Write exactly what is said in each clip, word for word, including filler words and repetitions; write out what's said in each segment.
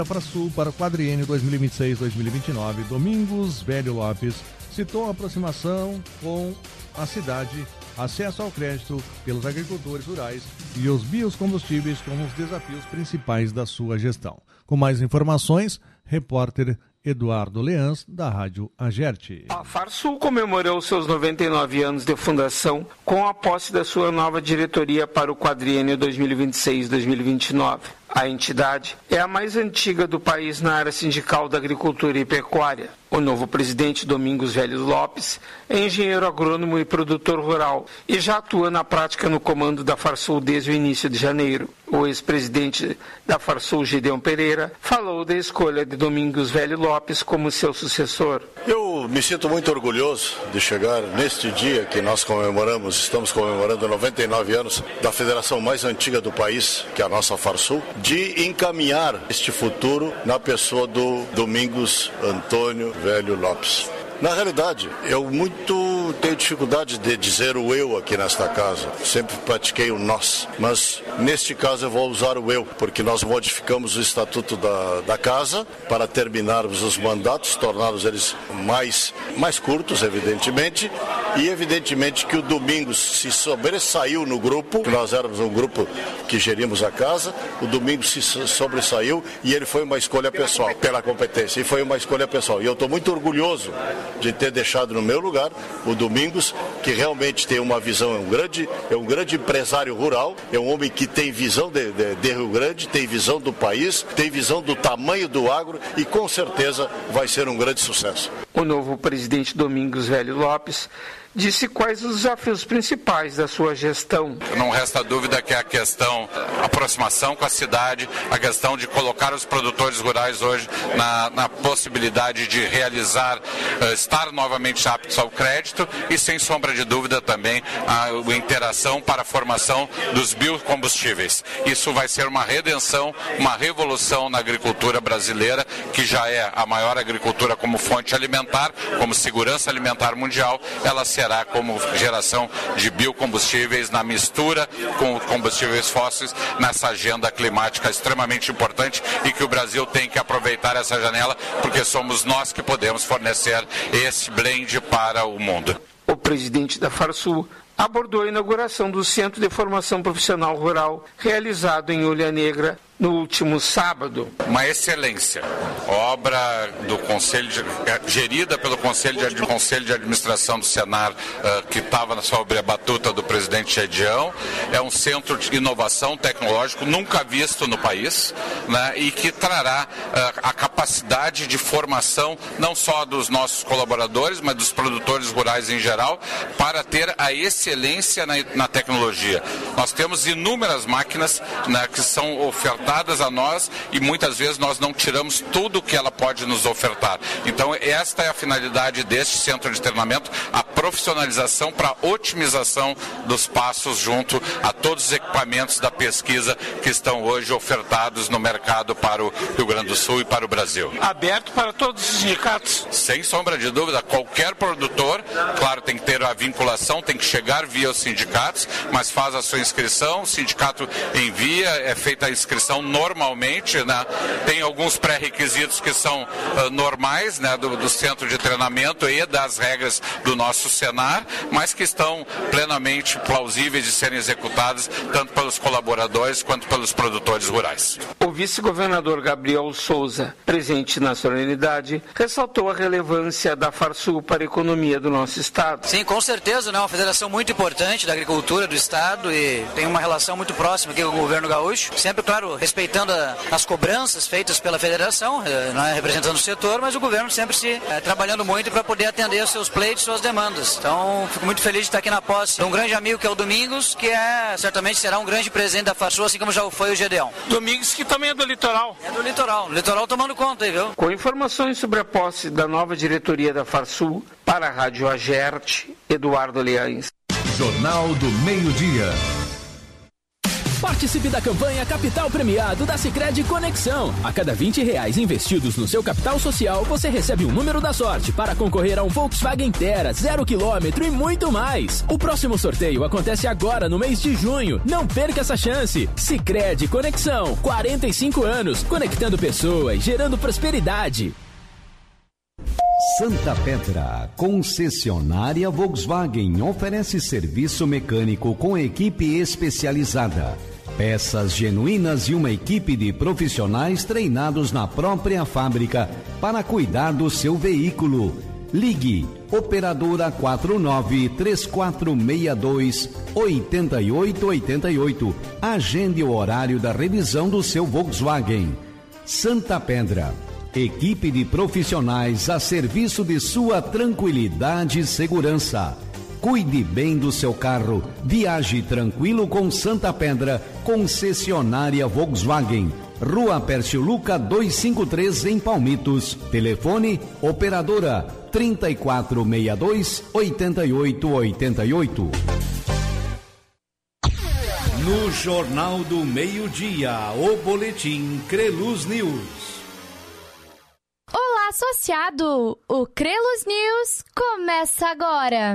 Da Farsul para o quadriênio dois mil e vinte e seis a dois mil e vinte e nove, Domingos Velho Lopes citou a aproximação com a cidade, acesso ao crédito pelos agricultores rurais e os biocombustíveis como os desafios principais da sua gestão. Com mais informações, repórter Eduardo Leãs, da Rádio Agerte. A Farsul comemorou seus noventa e nove anos de fundação com a posse da sua nova diretoria para o quadriênio dois mil e vinte e seis a dois mil e vinte e nove. A entidade é a mais antiga do país na área sindical da agricultura e pecuária. O novo presidente, Domingos Velho Lopes, é engenheiro agrônomo e produtor rural e já atua na prática no comando da Farsul desde o início de janeiro. O ex-presidente da Farsul, Gideon Pereira, falou da escolha de Domingos Velho Lopes como seu sucessor. Eu me sinto muito orgulhoso de chegar neste dia que nós comemoramos, estamos comemorando noventa e nove anos da federação mais antiga do país, que é a nossa Farsul, de encaminhar este futuro na pessoa do Domingos Antônio Velho Lopes. Na realidade, eu muito tenho dificuldade de dizer o eu aqui nesta casa. Sempre pratiquei o nós. Mas, neste caso, eu vou usar o eu, porque nós modificamos o estatuto da, da casa para terminarmos os mandatos, torná-los eles mais, mais curtos, evidentemente. E, evidentemente, que o Domingos se sobressaiu no grupo, que nós éramos um grupo que geríamos a casa. O Domingos se sobressaiu e ele foi uma escolha pessoal, pela competência. E foi uma escolha pessoal. E eu estou muito orgulhoso de ter deixado no meu lugar o Domingos, que realmente tem uma visão, é um grande, é um grande empresário rural, é um homem que tem visão de, de, de Rio Grande, tem visão do país, tem visão do tamanho do agro e com certeza vai ser um grande sucesso. O novo presidente Domingos Velho Lopes disse quais os desafios principais da sua gestão. Não resta dúvida que a questão a aproximação com a cidade, a questão de colocar os produtores rurais hoje na, na possibilidade de realizar, uh, estar novamente aptos ao crédito e, sem sombra de dúvida, também a, a interação para a formação dos biocombustíveis. Isso vai ser uma redenção, uma revolução na agricultura brasileira, que já é a maior agricultura como fonte alimentar, como segurança alimentar mundial. Ela se será como geração de biocombustíveis na mistura com combustíveis fósseis nessa agenda climática extremamente importante e que o Brasil tem que aproveitar essa janela porque somos nós que podemos fornecer esse blend para o mundo. O presidente da Farsul abordou a inauguração do Centro de Formação Profissional Rural realizado em Ulha Negra no último sábado. Uma excelência. Obra do Conselho de, gerida pelo Conselho de, Conselho de Administração do Senar, uh, que estava sob a batuta do presidente Edião. É um centro de inovação tecnológico nunca visto no país, né, e que trará uh, a capacidade de formação não só dos nossos colaboradores, mas dos produtores rurais em geral, para ter a excelência na, na tecnologia. Nós temos inúmeras máquinas, né, que são ofertadas a nós e muitas vezes nós não tiramos tudo que ela pode nos ofertar. Então esta é a finalidade deste centro de treinamento, a profissionalização para a otimização dos passos junto a todos os equipamentos da pesquisa que estão hoje ofertados no mercado para o Rio Grande do Sul e para o Brasil. Aberto para todos os sindicatos? Sem sombra de dúvida, qualquer produtor, claro, tem que ter a vinculação, tem que chegar via os sindicatos, mas faz a sua inscrição, o sindicato envia, é feita a inscrição normalmente, né? Tem alguns pré-requisitos que são uh, normais, né, do, do centro de treinamento e das regras do nosso Senar, mas que estão plenamente plausíveis de serem executadas tanto pelos colaboradores quanto pelos produtores rurais. O vice-governador Gabriel Souza, presente na solenidade, ressaltou a relevância da Farsul para a economia do nosso estado. Sim, com certeza, né? Uma federação muito importante da agricultura do estado e tem uma relação muito próxima aqui com o governo gaúcho, sempre, claro, respeitando a, as cobranças feitas pela federação, não é representando o setor, mas o governo sempre se é, trabalhando muito para poder atender os seus pleitos, suas demandas. Então, fico muito feliz de estar aqui na posse de um grande amigo que é o Domingos, que é, certamente será um grande presidente da Farsul, assim como já foi o Gedeão. Domingos, que também é do litoral. É do litoral, o litoral tomando conta aí, viu? Com informações sobre a posse da nova diretoria da Farsul, para a Rádio Agerte, Eduardo Leães. Jornal do Meio-Dia. Participe da campanha Capital Premiado da Sicredi Conexão. A cada vinte reais investidos no seu capital social, você recebe um número da sorte para concorrer a um Volkswagen Tera, zero quilômetro e muito mais. O próximo sorteio acontece agora no mês de junho. Não perca essa chance. Sicredi Conexão, quarenta e cinco anos, conectando pessoas, gerando prosperidade. Santa Pedra, concessionária Volkswagen, oferece serviço mecânico com equipe especializada, peças genuínas e uma equipe de profissionais treinados na própria fábrica para cuidar do seu veículo. Ligue operadora quatro nove três quatro seis dois oito oito oito oito. Agende o horário da revisão do seu Volkswagen. Santa Pedra, equipe de profissionais a serviço de sua tranquilidade e segurança. Cuide bem do seu carro. Viaje tranquilo com Santa Pedra, concessionária Volkswagen. Rua Pércio Luca duzentos e cinquenta e três, em Palmitos. Telefone operadora trinta e quatro sessenta e dois oitenta e oito oitenta e oito. No Jornal do Meio-Dia, o boletim Creluz News. Olá, associado! O Creluz News começa agora.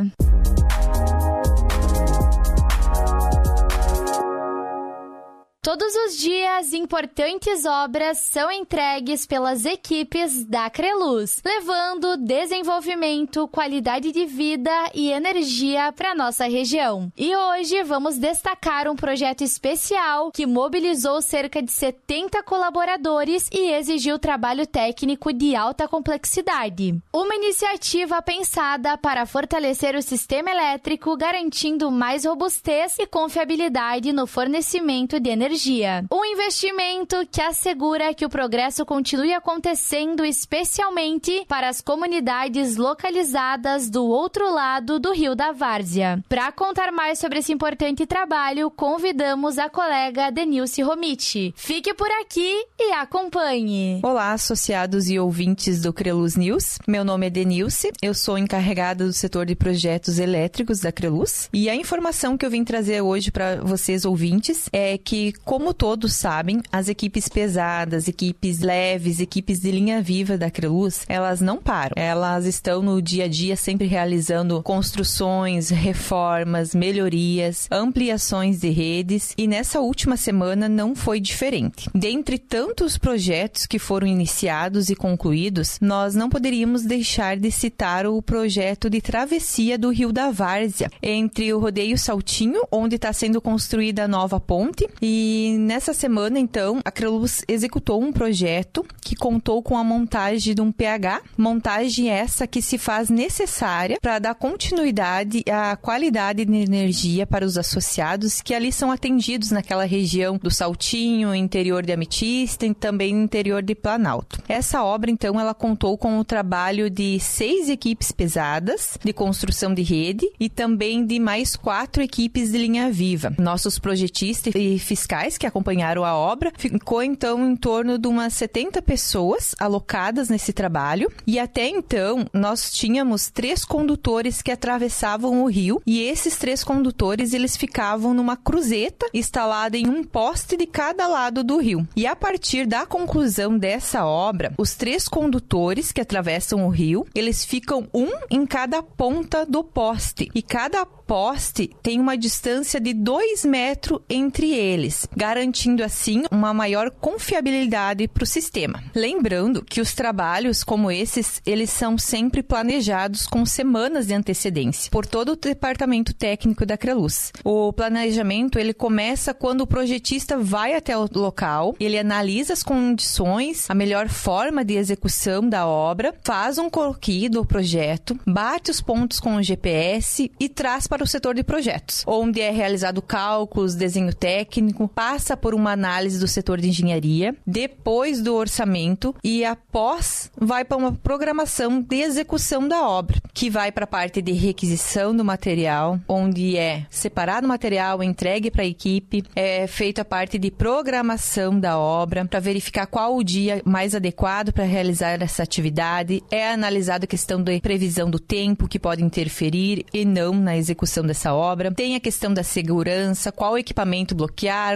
Todos os dias, importantes obras são entregues pelas equipes da Creluz, levando desenvolvimento, qualidade de vida e energia para nossa região. E hoje vamos destacar um projeto especial que mobilizou cerca de setenta colaboradores e exigiu trabalho técnico de alta complexidade. Uma iniciativa pensada para fortalecer o sistema elétrico, garantindo mais robustez e confiabilidade no fornecimento de energia. Um investimento que assegura que o progresso continue acontecendo, especialmente para as comunidades localizadas do outro lado do Rio da Várzea. Para contar mais sobre esse importante trabalho, convidamos a colega Denilce Romiti. Fique por aqui e acompanhe. Olá, associados e ouvintes do Creluz News. Meu nome é Denilce, eu sou encarregada do setor de projetos elétricos da Creluz. E a informação que eu vim trazer hoje para vocês, ouvintes, é que, como todos sabem, as equipes pesadas, equipes leves, equipes de linha viva da Creluz, elas não param. Elas estão no dia a dia sempre realizando construções, reformas, melhorias, ampliações de redes, e nessa última semana não foi diferente. Dentre tantos projetos que foram iniciados e concluídos, nós não poderíamos deixar de citar o projeto de travessia do Rio da Várzea, entre o Rodeio Saltinho, onde está sendo construída a nova ponte. E nessa semana, então, a Creluz executou um projeto que contou com a montagem de um P H, montagem essa que se faz necessária para dar continuidade à qualidade de energia para os associados que ali são atendidos naquela região do Saltinho, interior de Ametista e também interior de Planalto. Essa obra, então, ela contou com o trabalho de seis equipes pesadas de construção de rede e também de mais quatro equipes de linha viva. Nossos projetistas e fiscais que acompanharam a obra, ficou então em torno de umas setenta pessoas alocadas nesse trabalho, e até então nós tínhamos três condutores que atravessavam o rio, e esses três condutores eles ficavam numa cruzeta instalada em um poste de cada lado do rio. E a partir da conclusão dessa obra, os três condutores que atravessam o rio, eles ficam um em cada ponta do poste, e cada poste tem uma distância de dois metros entre eles, garantindo assim uma maior confiabilidade para o sistema. Lembrando que os trabalhos como esses, eles são sempre planejados com semanas de antecedência por todo o departamento técnico da Creluz. O planejamento, ele começa quando o projetista vai até o local, ele analisa as condições, a melhor forma de execução da obra, faz um croquis do projeto, bate os pontos com o G P S e traz para o setor de projetos, onde é realizado cálculos, desenho técnico, passa por uma análise do setor de engenharia, depois do orçamento e após vai para uma programação de execução da obra, que vai para a parte de requisição do material, onde é separado o material, entregue para a equipe, é feita a parte de programação da obra, para verificar qual o dia mais adequado para realizar essa atividade, é analisada a questão da previsão do tempo que pode interferir e não na execução dessa obra, tem a questão da segurança, qual equipamento bloquear,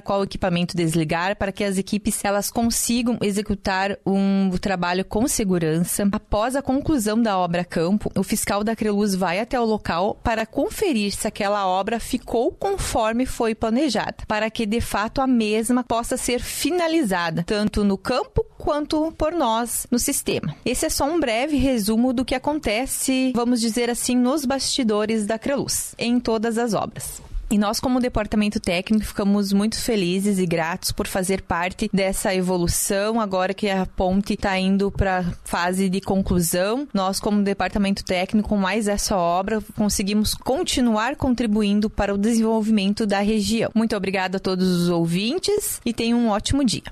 qual equipamento desligar, para que as equipes elas consigam executar um trabalho com segurança. Após a conclusão da obra a campo, o fiscal da Creluz vai até o local para conferir se aquela obra ficou conforme foi planejada, para que de fato a mesma possa ser finalizada, tanto no campo quanto por nós no sistema. Esse é só um breve resumo do que acontece, vamos dizer assim, nos bastidores da Creluz, em todas as obras. E nós, como departamento técnico, ficamos muito felizes e gratos por fazer parte dessa evolução, agora que a ponte está indo para a fase de conclusão. Nós, como departamento técnico, com mais essa obra, conseguimos continuar contribuindo para o desenvolvimento da região. Muito obrigada a todos os ouvintes e tenham um ótimo dia.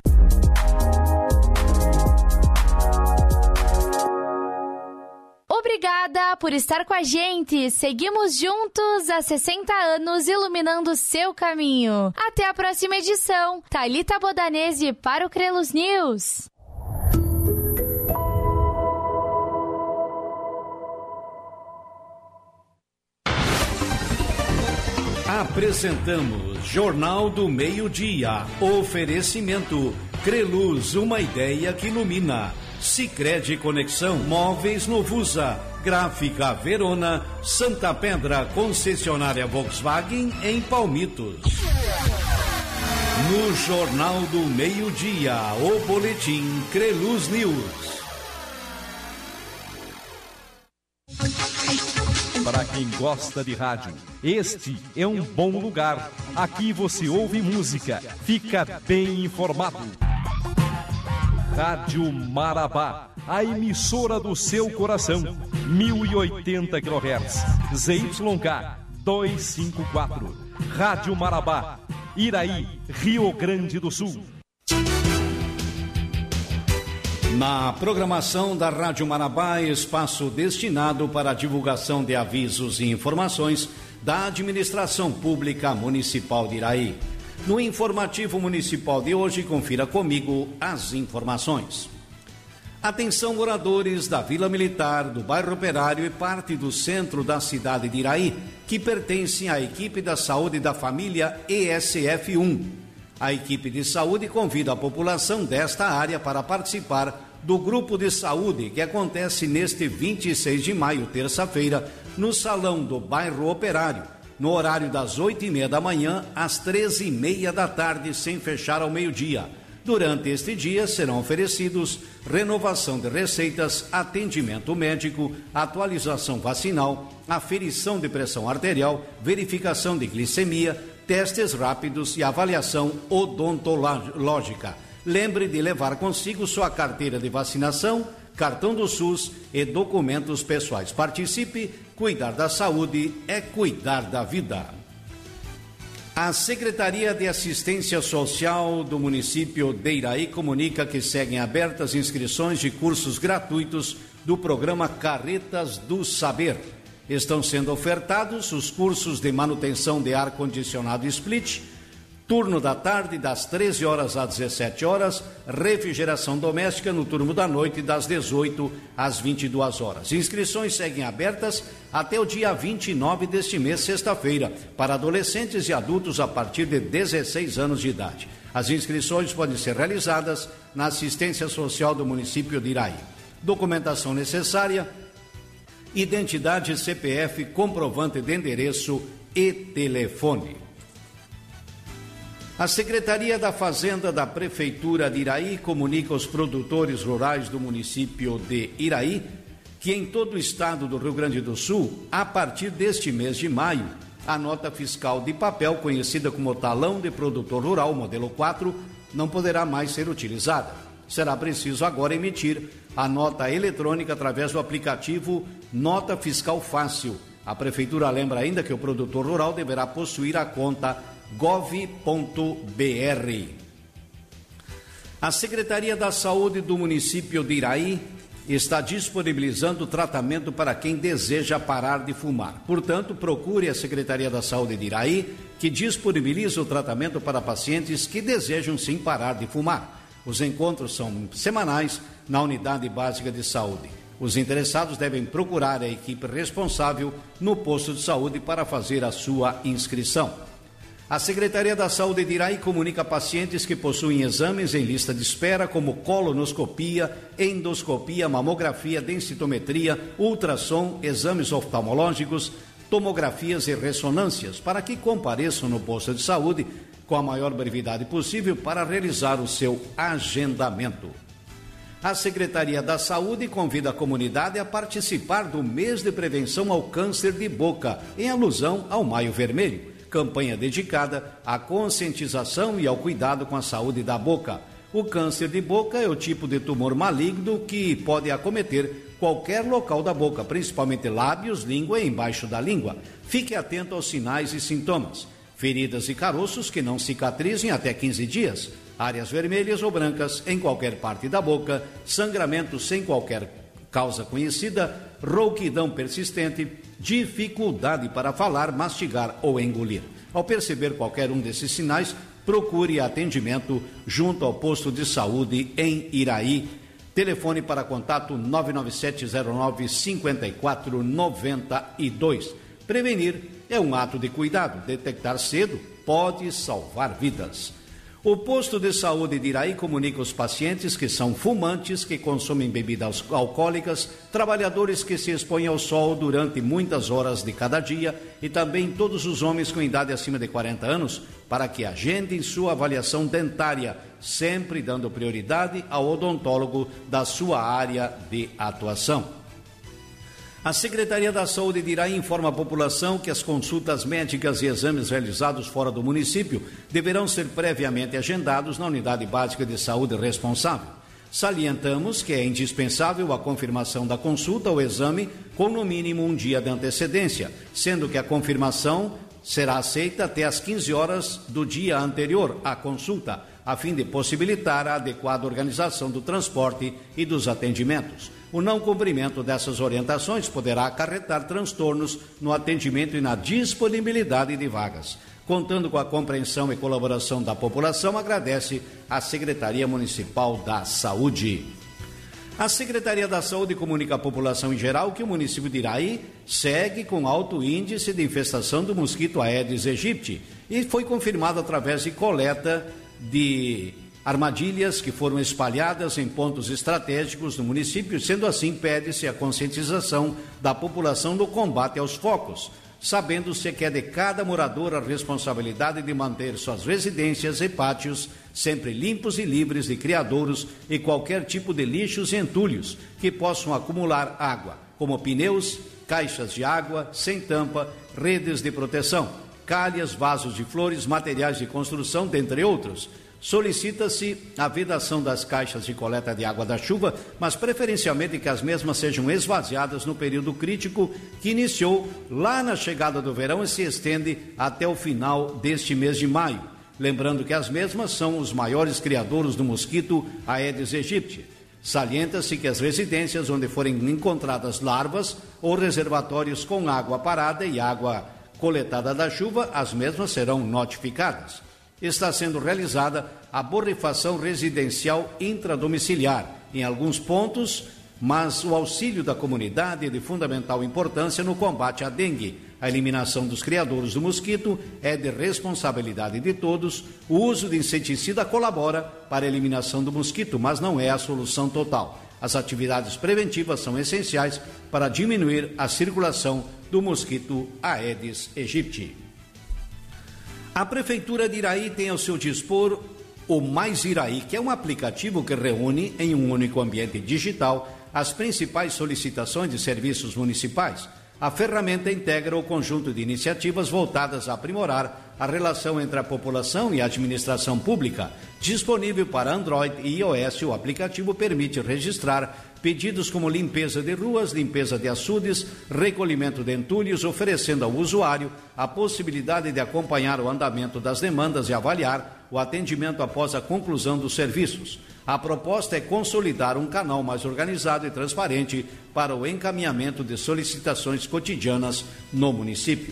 Obrigada por estar com a gente. Seguimos juntos há sessenta anos iluminando seu caminho. Até a próxima edição. Thalita Bodanese para o Creluz News. Apresentamos Jornal do Meio-Dia. Oferecimento Creluz, uma ideia que ilumina. Sicredi Conexão, Móveis Novusa, Gráfica Verona, Santa Pedra, concessionária Volkswagen em Palmitos. No Jornal do Meio-Dia, o boletim Creluz News. Para quem gosta de rádio, este é um bom lugar. Aqui você ouve música, fica bem informado. Rádio Marabá, a emissora do seu coração, mil e oitenta quilohertz, Z Y K duzentos e cinquenta e quatro. Rádio Marabá, Iraí, Rio Grande do Sul. Na programação da Rádio Marabá, espaço destinado para a divulgação de avisos e informações da Administração Pública Municipal de Iraí. No informativo municipal de hoje, confira comigo as informações. Atenção, moradores da Vila Militar, do Bairro Operário e parte do centro da cidade de Iraí, que pertencem à equipe da saúde da família E S F um. A equipe de saúde convida a população desta área para participar do grupo de saúde que acontece neste vinte e seis de maio, terça-feira, no Salão do Bairro Operário, no horário das oito e meia da manhã às treze e meia da tarde, sem fechar ao meio-dia. Durante este dia serão oferecidos renovação de receitas, atendimento médico, atualização vacinal, aferição de pressão arterial, verificação de glicemia, testes rápidos e avaliação odontológica. Lembre de levar consigo sua carteira de vacinação, cartão do SUS e documentos pessoais. Participe, cuidar da saúde é cuidar da vida. A Secretaria de Assistência Social do município de Iraí comunica que seguem abertas inscrições de cursos gratuitos do programa Carretas do Saber. Estão sendo ofertados os cursos de manutenção de ar-condicionado split, turno da tarde das treze horas às dezessete horas, refrigeração doméstica no turno da noite das dezoito às vinte e duas horas. Inscrições seguem abertas até o dia vinte e nove deste mês, sexta-feira, para adolescentes e adultos a partir de dezesseis anos de idade. As inscrições podem ser realizadas na assistência social do município de Iraí. Documentação necessária: identidade, C P F, comprovante de endereço e telefone. A Secretaria da Fazenda da Prefeitura de Iraí comunica aos produtores rurais do município de Iraí que em todo o estado do Rio Grande do Sul, a partir deste mês de maio, a nota fiscal de papel, conhecida como talão de produtor rural, modelo quatro, não poderá mais ser utilizada. Será preciso agora emitir a nota eletrônica através do aplicativo Nota Fiscal Fácil. A Prefeitura lembra ainda que o produtor rural deverá possuir a conta gov ponto br. A Secretaria da Saúde do município de Iraí está disponibilizando tratamento para quem deseja parar de fumar. Portanto, procure a Secretaria da Saúde de Iraí, que disponibiliza o tratamento para pacientes que desejam sim parar de fumar. Os encontros são semanais na Unidade Básica de Saúde. Os interessados devem procurar a equipe responsável no posto de saúde para fazer a sua inscrição. A Secretaria da Saúde de Iraí comunica a pacientes que possuem exames em lista de espera, como colonoscopia, endoscopia, mamografia, densitometria, ultrassom, exames oftalmológicos, tomografias e ressonâncias, para que compareçam no posto de saúde com a maior brevidade possível para realizar o seu agendamento. A Secretaria da Saúde convida a comunidade a participar do mês de prevenção ao câncer de boca, em alusão ao Maio Vermelho, campanha dedicada à conscientização e ao cuidado com a saúde da boca. O câncer de boca é o tipo de tumor maligno que pode acometer qualquer local da boca, principalmente lábios, língua e embaixo da língua. Fique atento aos sinais e sintomas. Feridas e caroços que não cicatrizem até quinze dias, áreas vermelhas ou brancas em qualquer parte da boca, sangramento sem qualquer causa conhecida, rouquidão persistente, dificuldade para falar, mastigar ou engolir. Ao perceber qualquer um desses sinais, procure atendimento junto ao posto de saúde em Iraí. Telefone para contato nove nove sete zero nove cinco quatro nove dois. Prevenir é um ato de cuidado. Detectar cedo pode salvar vidas. O posto de saúde de Iraí comunica os pacientes que são fumantes, que consomem bebidas alcoólicas, trabalhadores que se expõem ao sol durante muitas horas de cada dia e também todos os homens com idade acima de quarenta anos, para que agendem sua avaliação dentária, sempre dando prioridade ao odontólogo da sua área de atuação. A Secretaria da Saúde de Iraí informa a população que as consultas médicas e exames realizados fora do município deverão ser previamente agendados na unidade básica de saúde responsável. Salientamos que é indispensável a confirmação da consulta ou exame com no mínimo um dia de antecedência, sendo que a confirmação será aceita até às quinze horas do dia anterior à consulta, a fim de possibilitar a adequada organização do transporte e dos atendimentos. O não cumprimento dessas orientações poderá acarretar transtornos no atendimento e na disponibilidade de vagas. Contando com a compreensão e colaboração da população, agradece a Secretaria Municipal da Saúde. A Secretaria da Saúde comunica à população em geral que o município de Iraí segue com alto índice de infestação do mosquito Aedes aegypti e foi confirmado através de coleta de armadilhas que foram espalhadas em pontos estratégicos do município. Sendo assim, pede-se a conscientização da população no combate aos focos, sabendo-se que é de cada morador a responsabilidade de manter suas residências e pátios sempre limpos e livres de criadouros e qualquer tipo de lixos e entulhos que possam acumular água, como pneus, caixas de água sem tampa, redes de proteção, calhas, vasos de flores, materiais de construção, dentre outros. Solicita-se a vedação das caixas de coleta de água da chuva, mas preferencialmente que as mesmas sejam esvaziadas no período crítico que iniciou lá na chegada do verão e se estende até o final deste mês de maio. Lembrando que as mesmas são os maiores criadouros do mosquito Aedes aegypti. Salienta-se que as residências onde forem encontradas larvas ou reservatórios com água parada e água coletada da chuva, as mesmas serão notificadas. Está sendo realizada a borrifação residencial intradomiciliar em alguns pontos, mas o auxílio da comunidade é de fundamental importância no combate à dengue. A eliminação dos criadouros do mosquito é de responsabilidade de todos. O uso de inseticida colabora para a eliminação do mosquito, mas não é a solução total. As atividades preventivas são essenciais para diminuir a circulação do mosquito Aedes aegypti. A Prefeitura de Iraí tem ao seu dispor o Mais Iraí, que é um aplicativo que reúne em um único ambiente digital as principais solicitações de serviços municipais. A ferramenta integra o conjunto de iniciativas voltadas a aprimorar a relação entre a população e a administração pública. Disponível para Android e iOS, o aplicativo permite registrar pedidos como limpeza de ruas, limpeza de açudes, recolhimento de entulhos, oferecendo ao usuário a possibilidade de acompanhar o andamento das demandas e avaliar o atendimento após a conclusão dos serviços. A proposta é consolidar um canal mais organizado e transparente para o encaminhamento de solicitações cotidianas no município.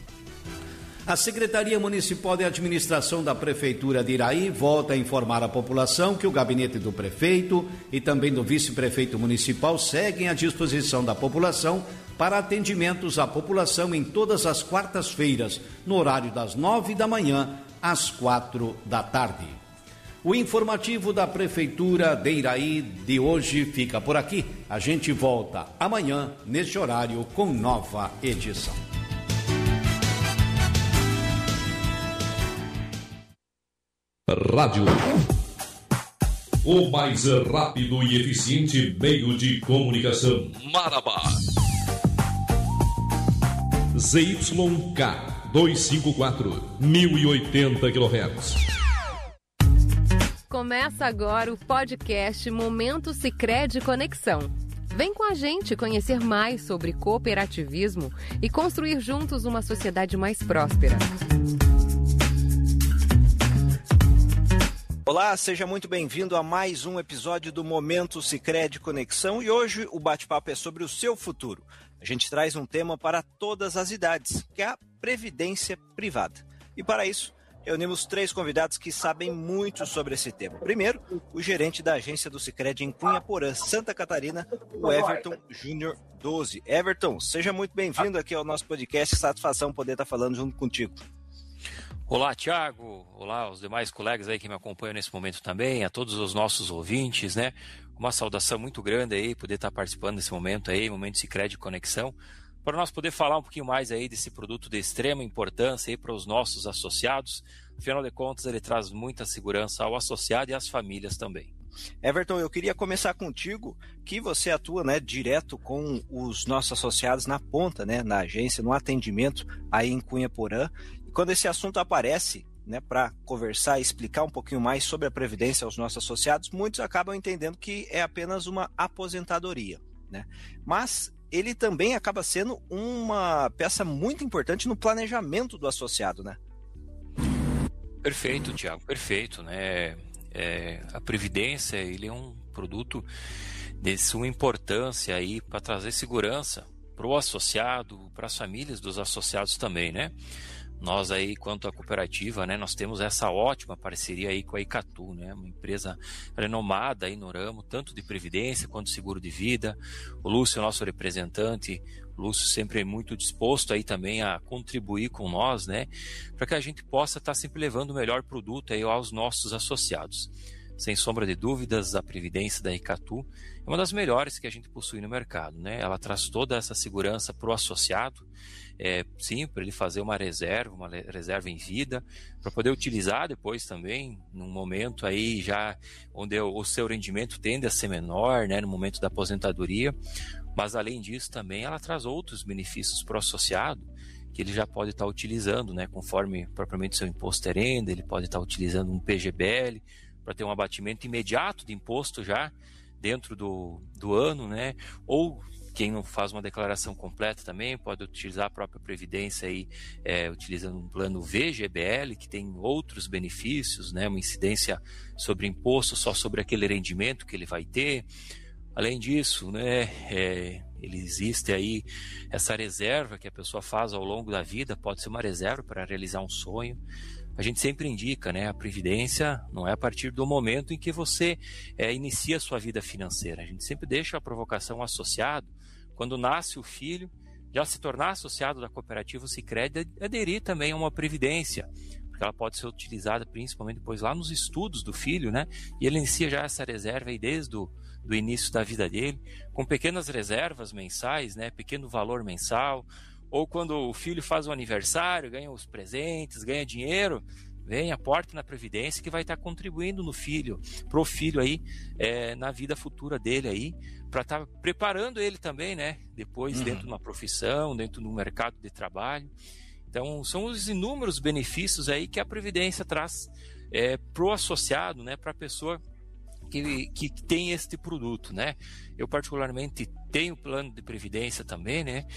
A Secretaria Municipal de Administração da Prefeitura de Iraí volta a informar a população que o gabinete do prefeito e também do vice-prefeito municipal seguem à disposição da população para atendimentos à população em todas as quartas-feiras, no horário das nove da manhã às quatro da tarde. O informativo da Prefeitura de Iraí de hoje fica por aqui. A gente volta amanhã, neste horário, com nova edição. Rádio. O mais rápido e eficiente meio de comunicação. Marabá. Z Y K duzentos e cinquenta e quatro, mil e oitenta quilohertz. Começa agora o podcast Momento Sicredi Conexão. Vem com a gente conhecer mais sobre cooperativismo e construir juntos uma sociedade mais próspera. Olá, seja muito bem-vindo a mais um episódio do Momento Sicredi Conexão e hoje o bate-papo é sobre o seu futuro. A gente traz um tema para todas as idades, que é a previdência privada. E para isso, reunimos três convidados que sabem muito sobre esse tema. Primeiro, o gerente da agência do Sicredi em Cunha Porã, Santa Catarina, o Everton Júnior doze. Everton, seja muito bem-vindo aqui ao nosso podcast. Satisfação poder estar falando junto contigo. Olá, Thiago. Olá aos demais colegas aí que me acompanham nesse momento também, a todos os nossos ouvintes, né? Uma saudação muito grande aí, poder estar participando desse momento aí, momento Sicredi Conexão, para nós poder falar um pouquinho mais aí desse produto de extrema importância aí para os nossos associados. Afinal de contas, ele traz muita segurança ao associado e às famílias também. Everton, eu queria começar contigo, que você atua, né, direto com os nossos associados na ponta, né, na agência, no atendimento aí em Cunha Porã. E quando esse assunto aparece, né, para conversar e explicar um pouquinho mais sobre a previdência aos nossos associados, muitos acabam entendendo que é apenas uma aposentadoria, né? Mas ele também acaba sendo uma peça muito importante no planejamento do associado, né? Perfeito, Thiago, perfeito, né? É, a previdência, ele é um produto de suma importância aí para trazer segurança para o associado, para as famílias dos associados também, né? Nós aí, quanto à cooperativa, né, nós temos essa ótima parceria aí com a Icatu, né, uma empresa renomada aí no ramo, tanto de previdência quanto seguro de vida. O Lúcio, nosso representante, o Lúcio sempre é muito disposto aí também a contribuir com nós, né, para que a gente possa estar sempre levando o melhor produto aí aos nossos associados. Sem sombra de dúvidas, a previdência da Icatu é uma das melhores que a gente possui no mercado, né? Ela traz toda essa segurança para o associado, é, sim, para ele fazer uma reserva, uma reserva em vida, para poder utilizar depois também, num momento aí já onde o seu rendimento tende a ser menor, né, no momento da aposentadoria. Mas além disso também ela traz outros benefícios para o associado, que ele já pode estar utilizando, né, conforme propriamente seu imposto de renda, ele pode estar utilizando um P G B L, para ter um abatimento imediato de imposto já dentro do, do ano, né? Ou quem não faz uma declaração completa também pode utilizar a própria previdência aí, é, utilizando um plano V G B L, que tem outros benefícios, né? Uma incidência sobre imposto só sobre aquele rendimento que ele vai ter. Além disso, né, é, ele existe aí essa reserva que a pessoa faz ao longo da vida, pode ser uma reserva para realizar um sonho. A gente sempre indica, né, a previdência não é a partir do momento em que você é, inicia a sua vida financeira. A gente sempre deixa a provocação associado, quando nasce o filho, já se tornar associado da cooperativa Sicredi, aderir também a uma previdência, porque ela pode ser utilizada principalmente depois lá nos estudos do filho, né? E ele inicia já essa reserva aí desde o do início da vida dele, com pequenas reservas mensais, né? Pequeno valor mensal. Ou quando o filho faz um aniversário, ganha os presentes, ganha dinheiro, vem, aporta na Previdência que vai estar contribuindo no filho, pro filho aí, é, na vida futura dele aí, para estar preparando ele também, né? Depois, uhum. dentro de uma profissão, dentro do mercado de trabalho. Então, são os inúmeros benefícios aí que a Previdência traz é, pro associado, né? Para a pessoa que, que tem este produto, né? Eu particularmente tenho plano de previdência também, né?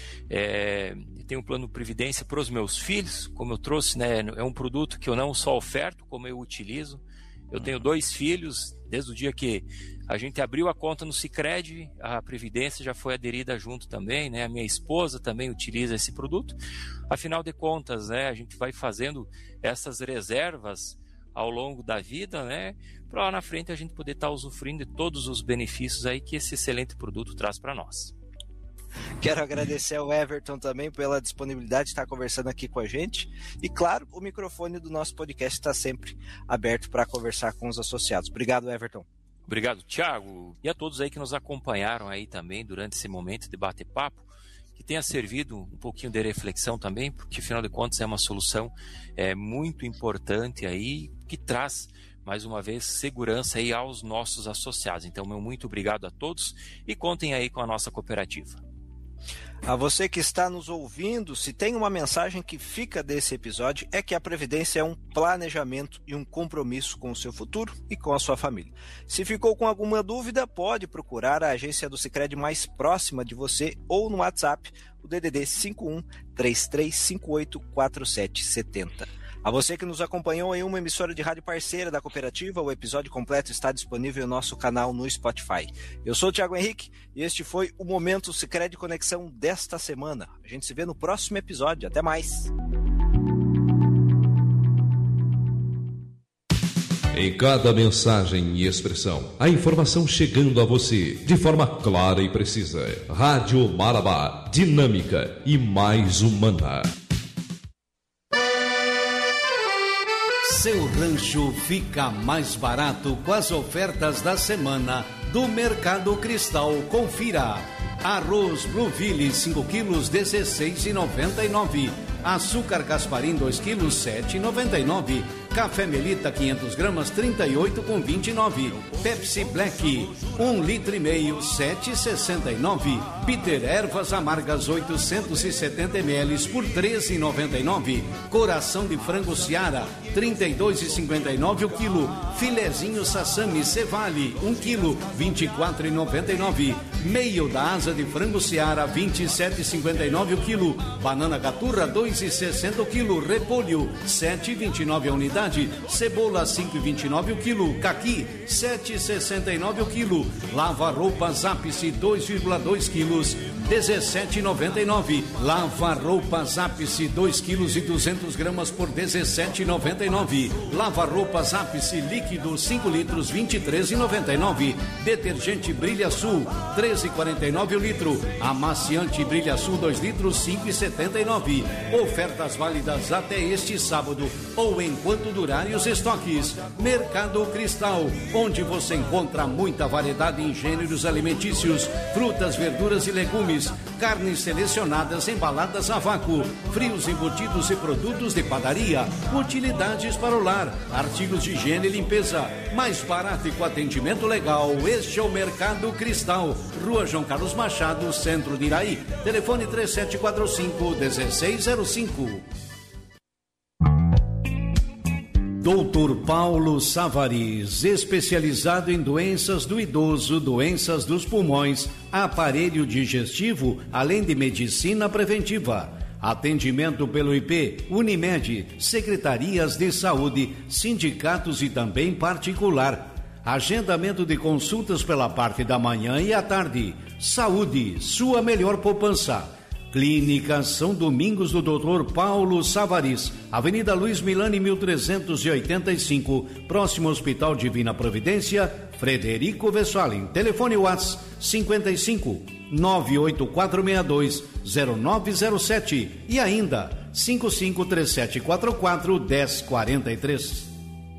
É, tenho um plano de previdência para os meus filhos, como eu trouxe, né? É um produto que eu não só oferto, como eu utilizo. Eu tenho dois filhos, desde o dia que a gente abriu a conta no Sicredi, a previdência já foi aderida junto também, né? A minha esposa também utiliza esse produto. Afinal de contas, né? A gente vai fazendo essas reservas ao longo da vida, né? Para lá na frente a gente poder estar usufruindo de todos os benefícios aí que esse excelente produto traz para nós. Quero agradecer ao Everton também pela disponibilidade de estar conversando aqui com a gente. E, claro, o microfone do nosso podcast está sempre aberto para conversar com os associados. Obrigado, Everton. Obrigado, Thiago. E a todos aí que nos acompanharam aí também durante esse momento de bate-papo, que tenha servido um pouquinho de reflexão também, porque, afinal de contas, é uma solução é, muito importante aí, que traz, mais uma vez, segurança aí aos nossos associados. Então, meu muito obrigado a todos e contem aí com a nossa cooperativa. A você que está nos ouvindo, se tem uma mensagem que fica desse episódio, é que a Previdência é um planejamento e um compromisso com o seu futuro e com a sua família. Se ficou com alguma dúvida, pode procurar a agência do Sicredi mais próxima de você ou no WhatsApp, o D D D cinco um, três três cinco oito, quatro sete sete zero. A você que nos acompanhou em uma emissora de rádio parceira da cooperativa, o episódio completo está disponível no nosso canal no Spotify. Eu sou o Thiago Henrique e este foi o Momento Sicredi Conexão desta semana. A gente se vê no próximo episódio. Até mais! Em cada mensagem e expressão, a informação chegando a você de forma clara e precisa. Rádio Marabá, dinâmica e mais humana. Seu rancho fica mais barato com as ofertas da semana do Mercado Cristal. Confira. Arroz Blueville cinco quilos, dezesseis reais e noventa e nove centavos. Açúcar Gasparim dois quilos, sete reais e noventa e nove centavos. Café Melita quinhentas gramas, trinta e oito reais e vinte e nove centavos. Pepsi Black um litro e meio, sete reais e sessenta e nove centavos. Bitter Ervas Amargas oitocentos e setenta mililitros por treze reais e noventa e nove centavos. Coração de frango Seara trinta e dois reais e cinquenta e nove centavos o quilo. Filezinho Sassami Cevale um quilo, vinte e quatro reais e noventa e nove centavos. Meio da asa de frango Seara vinte e sete reais e cinquenta e nove centavos o quilo. Banana Gaturra dois reais e sessenta centavos o quilo. Repolho sete reais e vinte e nove centavos a unidade. Cebola cinco reais e vinte e nove centavos o quilo. Caqui sete reais e sessenta e nove centavos o quilo. Lava roupas Ápice dois vírgula dois quilos, dezessete reais e noventa e nove centavos. Lava roupas Ápice dois quilos e duzentas gramas por dezessete reais e noventa e nove centavos. Lava roupas Ápice líquido cinco litros, vinte e três reais e noventa e nove centavos. Detergente Brilha Sul treze reais e quarenta e nove centavos o litro. Amaciante Brilha Sul dois litros, cinco reais e setenta e nove centavos. Ofertas válidas até este sábado ou enquanto durarem os estoques. Mercado Cristal, onde você encontra muita variedade em gêneros alimentícios, frutas, verduras e legumes, carnes selecionadas embaladas a vácuo, frios embutidos e produtos de padaria, utilidades para o lar, artigos de higiene e limpeza, mais barato e com atendimento legal. Este é o Mercado Cristal, Rua João Carlos Machado, Centro de Iraí. Telefone três sete quatro cinco, um seis zero cinco. doutor Paulo Savaris, especializado em doenças do idoso, doenças dos pulmões, aparelho digestivo, além de medicina preventiva. Atendimento pelo I P, Unimed, secretarias de saúde, sindicatos e também particular. Agendamento de consultas pela parte da manhã e à tarde. Saúde, sua melhor poupança. Clínica São Domingos do doutor Paulo Savaris, Avenida Luiz Milani, mil trezentos e oitenta e cinco, próximo ao Hospital Divina Providência, Frederico Westphalen. Telefone WhatsApp cinquenta e cinco, nove oito quatro seis dois, zero nove zero sete e ainda cinco cinco três sete quatro quatro, um zero quatro três.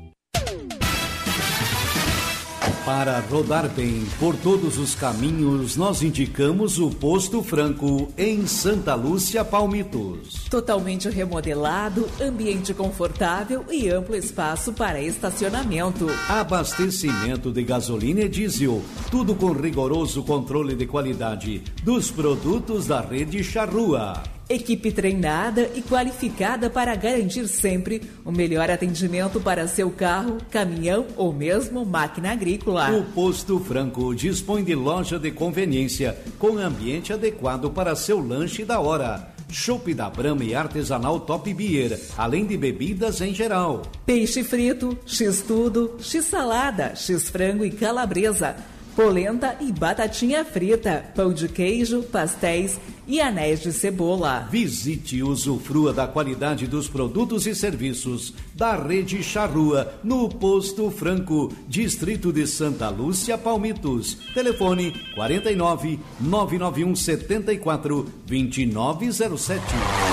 Para rodar bem por todos os caminhos, nós indicamos o Posto Franco em Santa Lúcia, Palmitos. Totalmente remodelado, ambiente confortável e amplo espaço para estacionamento. Abastecimento de gasolina e diesel, tudo com rigoroso controle de qualidade dos produtos da rede Charrua. Equipe treinada e qualificada para garantir sempre o melhor atendimento para seu carro, caminhão ou mesmo máquina agrícola. O Posto Franco dispõe de loja de conveniência com ambiente adequado para seu lanche da hora. Chopp da Brahma e artesanal Top Beer, além de bebidas em geral. Peixe frito, X-tudo, X-salada, X-frango e calabresa. polenta e batatinha frita, pão de queijo, pastéis e anéis de cebola. Visite e usufrua da qualidade dos produtos e serviços da Rede Charrua, no Posto Franco, Distrito de Santa Lúcia, Palmitos. Telefone quarenta e nove, nove nove um sete quatro, dois nove zero sete.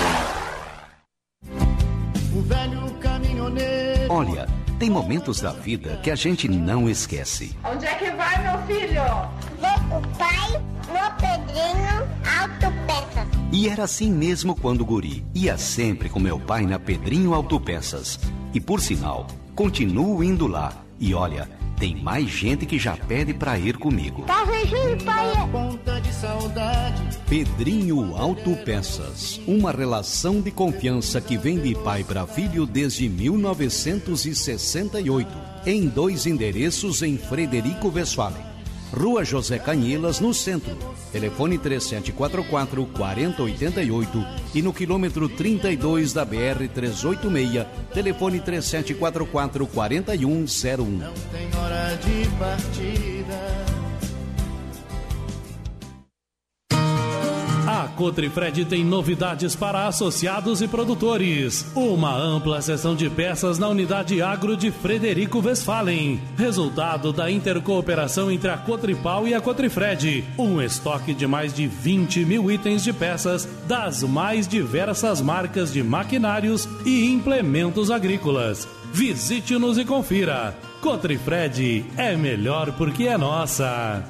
O velho caminhoneiro. Olha, tem momentos da vida que a gente não esquece. Onde é que vai, meu filho? Ver o pai no Pedrinho Autopeças. E era assim mesmo quando guri. Ia sempre com meu pai na Pedrinho Autopeças. E por sinal, continuo indo lá. E olha, tem mais gente que já pede pra ir comigo. Tá vendo, pai? Ponta de saudade. Pedrinho Autopeças, uma relação de confiança que vem de pai para filho desde mil novecentos e sessenta e oito, em dois endereços em Frederico Westphalen. Rua José Canhelas, no centro. Telefone três sete quatro quatro, quatro zero oito oito e no quilômetro trinta e dois da B R trezentos e oitenta e seis, telefone três sete quatro quatro, quatro um zero um. Não tem hora de partida. A Cotrifred tem novidades para associados e produtores. Uma ampla seção de peças na unidade agro de Frederico Westphalen. Resultado da intercooperação entre a Cotripal e a Cotrifred. Um estoque de mais de vinte mil itens de peças das mais diversas marcas de maquinários e implementos agrícolas. Visite-nos e confira. Cotrifred é melhor porque é nossa.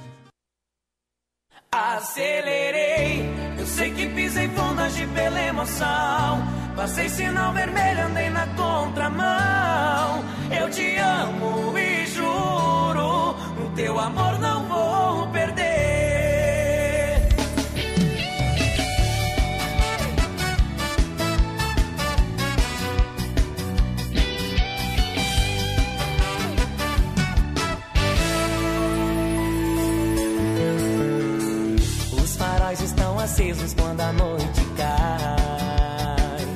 Acelerei, eu sei que pisei fundo, agi pela emoção. Passei sinal vermelho, andei na contramão. Eu te amo e juro, o teu amor não vou perder. Estão acesos quando a noite cai.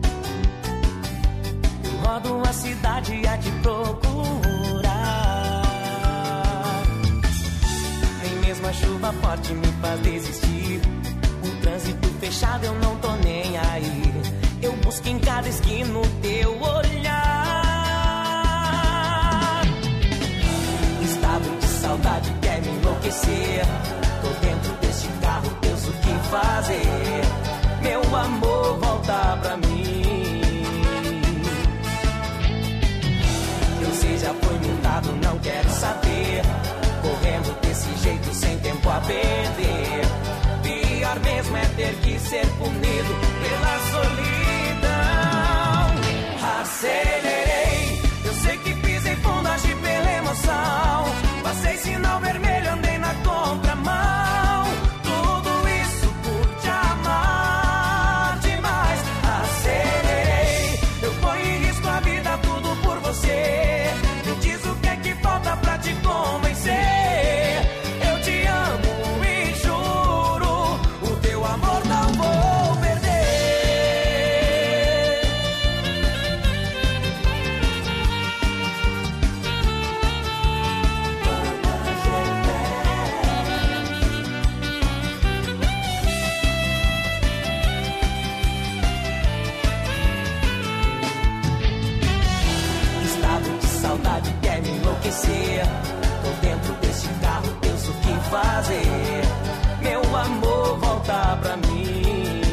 Eu rodo a cidade a te procurar. Nem mesmo a chuva forte me faz desistir. O trânsito fechado eu não tô nem aí. Eu busco em cada esquina o teu olhar. Estado de saudade quer me enlouquecer. Tô dentro deste carro, penso o que fazer. Meu amor, volta pra mim. Eu sei, já foi multado, não quero saber. Correndo desse jeito, sem tempo a perder. Pior mesmo é ter que ser punido pela solidão. Acelerei, eu sei que pisei fundo, agi pela emoção. Passei sinal vermelho, andei na contramão. Tudo isso por te amar demais. Acelerei, eu ponho em risco a vida, tudo por você. Me diz o que é que falta pra te convencer. Eu te amo e juro, o teu amor não vou perder. Saudade quer me enlouquecer. Tô dentro deste carro, penso o que fazer. Meu amor, volta pra mim.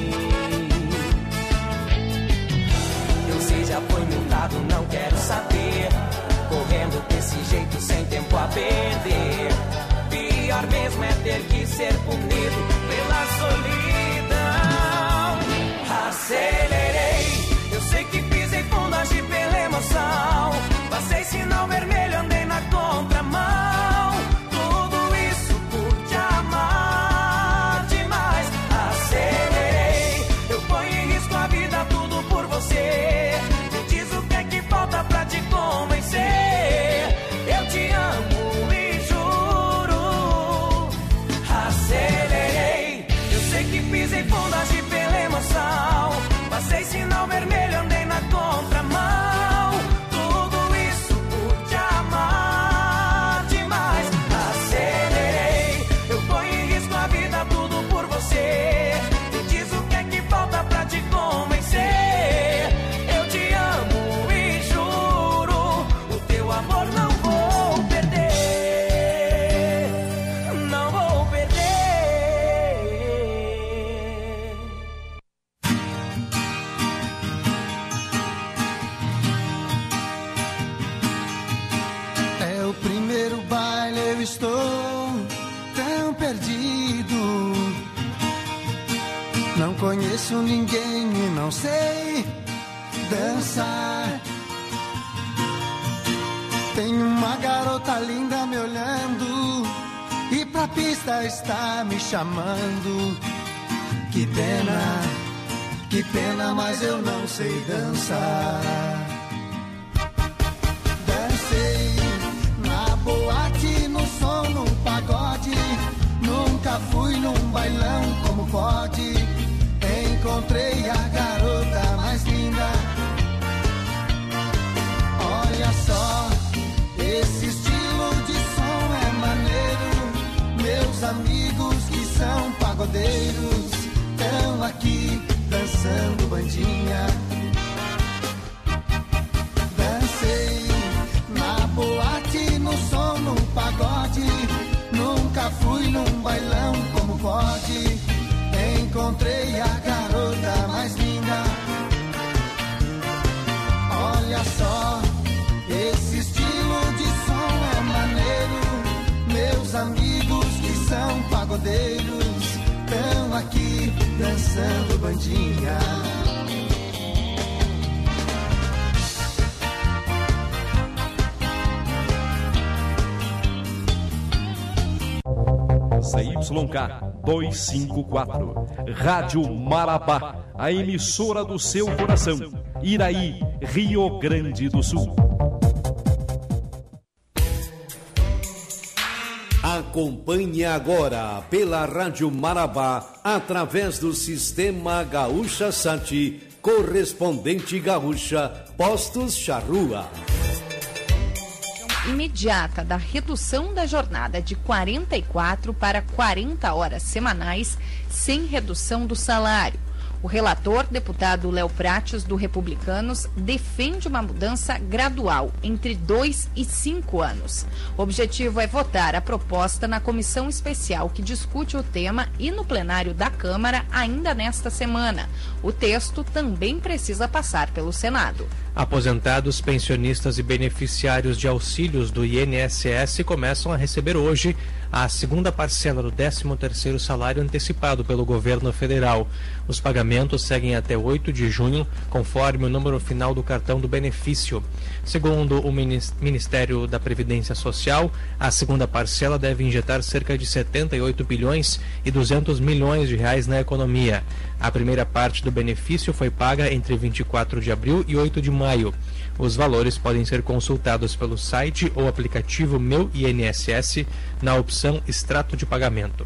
Eu sei, já foi multado, não quero saber. Correndo desse jeito, sem tempo a perder. Pior mesmo é ter que ser punido pela solidão. Acelerei, eu sei que pisei fundo, agi pela emoção. Passei sinal vermelho, andei na contramão. Tudo isso por te amar demais. Acelerei, eu ponho em risco a vida, tudo por você. Me diz o que é que falta pra te convencer. Eu te amo e juro. Acelerei, eu sei que pisei fundo, agi pela emoção. Passei sinal vermelho, andei na contramão. Tudo isso por te amar. bandido. Não conheço ninguém e não sei dançar. Tem uma garota linda me olhando e pra pista está me chamando. Que pena, que pena, mas eu não sei dançar. Dancei na boate, no som, no pagode. Nunca fui num bailão como pode. Encontrei a garota mais linda. Olha só, esse estilo de som é maneiro. Meus amigos que são pagodeiros estão aqui dançando bandinha. Dancei na boate, no som, no pagode. Nunca fui num bailão como pode. Encontrei a garota mais linda. Olha só, esse estilo de som é maneiro. Meus amigos que são pagodeiros estão aqui dançando bandinha. Z Y K duzentos e cinquenta e quatro, Rádio Marabá, a emissora do seu coração, Iraí, Rio Grande do Sul. Acompanhe agora pela Rádio Marabá, através do Sistema Gaúcha Sat, correspondente Gaúcha, Postos Charrua. Imediata da redução da jornada de quarenta e quatro para quarenta horas semanais, sem redução do salário. O relator, deputado Léo Prates, do Republicanos, defende uma mudança gradual entre dois e cinco anos. O objetivo é votar a proposta na comissão especial que discute o tema e no plenário da Câmara ainda nesta semana. O texto também precisa passar pelo Senado. Aposentados, pensionistas e beneficiários de auxílios do I N S S começam a receber hoje a segunda parcela do décimo terceiro salário antecipado pelo governo federal. Os pagamentos seguem até oito de junho, conforme o número final do cartão do benefício. Segundo o Ministério da Previdência Social, a segunda parcela deve injetar cerca de setenta e oito bilhões e duzentos milhões de reais na economia. A primeira parte do benefício foi paga entre vinte e quatro de abril e oito de maio. Os valores podem ser consultados pelo site ou aplicativo Meu I N S S na opção Extrato de Pagamento.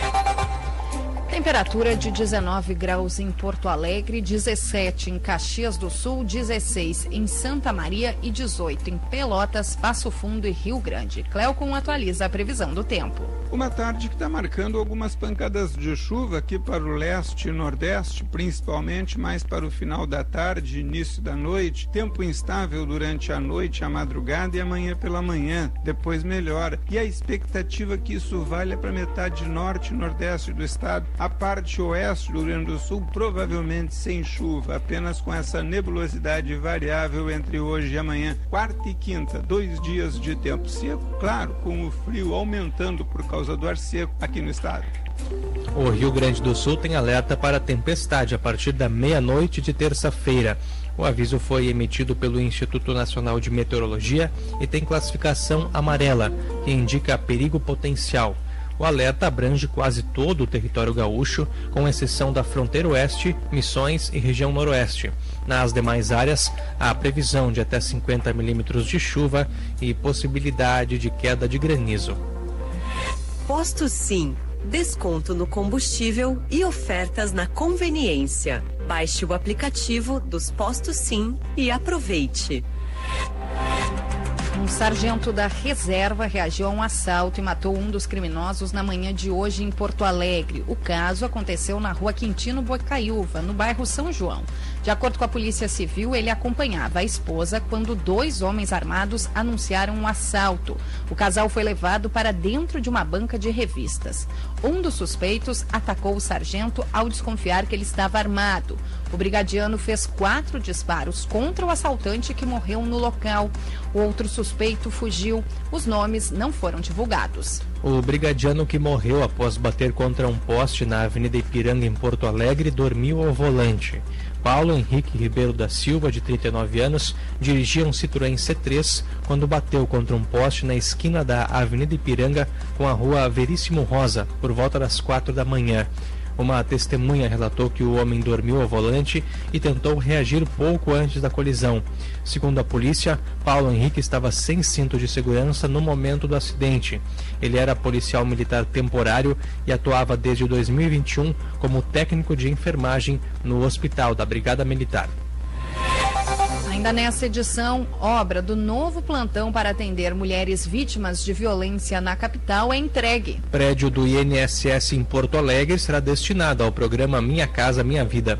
Temperatura de dezenove graus em Porto Alegre, dezessete em Caxias do Sul, dezesseis em Santa Maria e dezoito em Pelotas, Passo Fundo e Rio Grande. Cleocon atualiza a previsão do tempo. Uma tarde que está marcando algumas pancadas de chuva aqui para o leste e nordeste, principalmente mais para o final da tarde e início da noite. Tempo instável durante a noite, a madrugada e amanhã pela manhã. Depois melhora. E a expectativa que isso valha para metade norte e nordeste do estado. A parte oeste do Rio Grande do Sul provavelmente sem chuva, apenas com essa nebulosidade variável entre hoje e amanhã. Quarta e quinta, dois dias de tempo seco, claro, com o frio aumentando por causa do ar seco aqui no estado. O Rio Grande do Sul tem alerta para tempestade a partir da meia-noite de terça-feira. O aviso foi emitido pelo Instituto Nacional de Meteorologia e tem classificação amarela, que indica perigo potencial. O alerta abrange quase todo o território gaúcho, com exceção da fronteira oeste, Missões e região noroeste. Nas demais áreas, há previsão de até cinquenta milímetros de chuva e possibilidade de queda de granizo. Posto Sim. Desconto no combustível e ofertas na conveniência. Baixe o aplicativo dos Postos Sim e aproveite. Um sargento da reserva reagiu a um assalto e matou um dos criminosos na manhã de hoje em Porto Alegre. O caso aconteceu na rua Quintino Bocaiúva, no bairro São João. De acordo com a Polícia Civil, ele acompanhava a esposa quando dois homens armados anunciaram um assalto. O casal foi levado para dentro de uma banca de revistas. Um dos suspeitos atacou o sargento ao desconfiar que ele estava armado. O brigadiano fez quatro disparos contra o assaltante, que morreu no local. O outro suspeito fugiu. Os nomes não foram divulgados. O brigadiano que morreu após bater contra um poste na Avenida Ipiranga, em Porto Alegre, dormiu ao volante. Paulo Henrique Ribeiro da Silva, de trinta e nove anos, dirigia um Citroën C três quando bateu contra um poste na esquina da Avenida Ipiranga com a rua Veríssimo Rosa, por volta das quatro da manhã. Uma testemunha relatou que o homem dormiu ao volante e tentou reagir pouco antes da colisão. Segundo a polícia, Paulo Henrique estava sem cinto de segurança no momento do acidente. Ele era policial militar temporário e atuava desde dois mil e vinte e um como técnico de enfermagem no Hospital da Brigada Militar. Ainda nessa edição, obra do novo plantão para atender mulheres vítimas de violência na capital é entregue. Prédio do I N S S em Porto Alegre será destinado ao programa Minha Casa Minha Vida.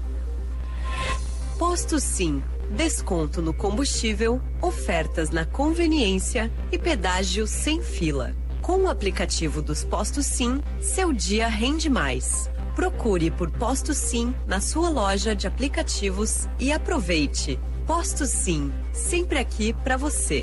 Posto Sim. Desconto no combustível, ofertas na conveniência e pedágio sem fila. Com o aplicativo dos Postos Sim, seu dia rende mais. Procure por Posto Sim na sua loja de aplicativos e aproveite. Posto Sim, sempre aqui para você.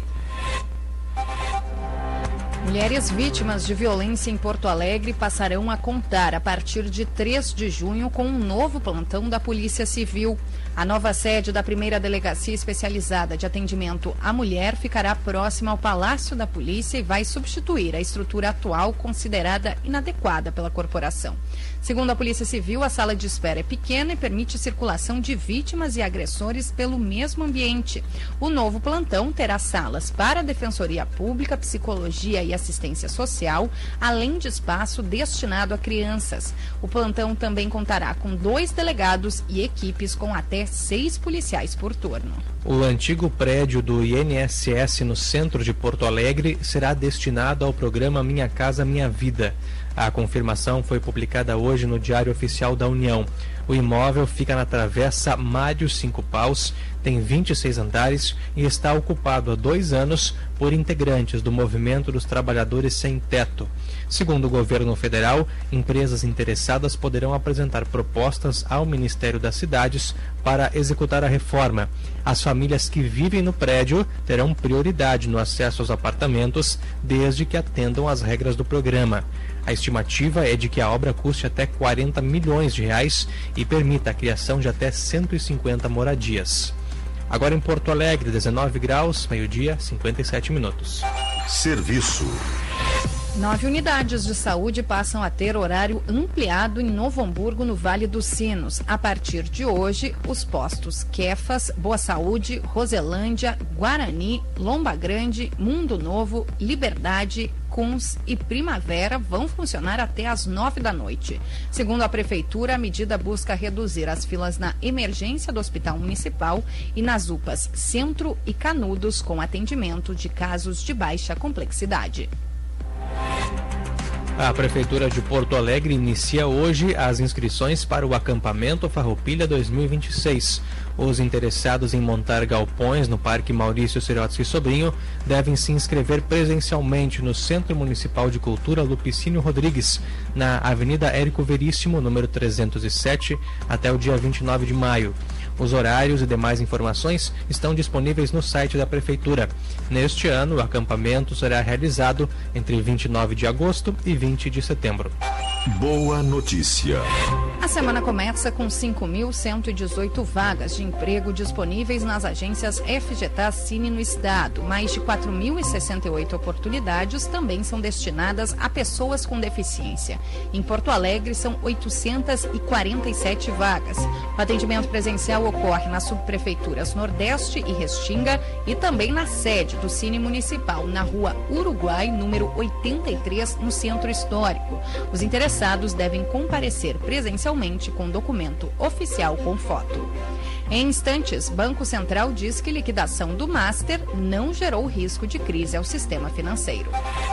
Mulheres vítimas de violência em Porto Alegre passarão a contar a partir de três de junho com um novo plantão da Polícia Civil. A nova sede da primeira delegacia especializada de atendimento à mulher ficará próxima ao Palácio da Polícia e vai substituir a estrutura atual considerada inadequada pela corporação. Segundo a Polícia Civil, a sala de espera é pequena e permite circulação de vítimas e agressores pelo mesmo ambiente. O novo plantão terá salas para a Defensoria Pública, Psicologia e Assistência Social, além de espaço destinado a crianças. O plantão também contará com dois delegados e equipes com até seis policiais por turno. O antigo prédio do I N S S no centro de Porto Alegre será destinado ao programa Minha Casa Minha Vida. A confirmação foi publicada hoje no Diário Oficial da União. O imóvel fica na Travessa Mário Cinco Paus, tem vinte e seis andares e está ocupado há dois anos por integrantes do Movimento dos Trabalhadores Sem Teto. Segundo o governo federal, empresas interessadas poderão apresentar propostas ao Ministério das Cidades para executar a reforma. As famílias que vivem no prédio terão prioridade no acesso aos apartamentos, desde que atendam às regras do programa. A estimativa é de que a obra custe até quarenta milhões de reais e permita a criação de até cento e cinquenta moradias. Agora em Porto Alegre, dezenove graus, meio-dia, cinquenta e sete minutos. Serviço. Nove unidades de saúde passam a ter horário ampliado em Novo Hamburgo, no Vale dos Sinos. A partir de hoje, os postos Kefas, Boa Saúde, Roselândia, Guarani, Lomba Grande, Mundo Novo, Liberdade, Cuns e Primavera vão funcionar até às nove da noite. Segundo a Prefeitura, a medida busca reduzir as filas na emergência do Hospital Municipal e nas U P As Centro e Canudos, com atendimento de casos de baixa complexidade. A Prefeitura de Porto Alegre inicia hoje as inscrições para o acampamento Farroupilha dois mil e vinte e seis. Os interessados em montar galpões no Parque Maurício Sirotsky Sobrinho devem se inscrever presencialmente no Centro Municipal de Cultura Lupicínio Rodrigues, na Avenida Érico Veríssimo, número trezentos e sete, até o dia vinte e nove de maio. Os horários e demais informações estão disponíveis no site da Prefeitura. Neste ano, o acampamento será realizado entre vinte e nove de agosto e vinte de setembro. Boa notícia. A semana começa com cinco mil cento e dezoito vagas de emprego disponíveis nas agências F G T A Cine no estado. Mais de quatro mil e sessenta e oito oportunidades também são destinadas a pessoas com deficiência. Em Porto Alegre, são oitocentas e quarenta e sete vagas. O atendimento presencial ocorre nas subprefeituras Nordeste e Restinga e também na sede do Cine Municipal, na Rua Uruguai, número oitenta e três, no Centro Histórico. Os interessados devem comparecer presencialmente com documento oficial com foto. Em instantes, Banco Central diz que liquidação do Master não gerou risco de crise ao sistema financeiro.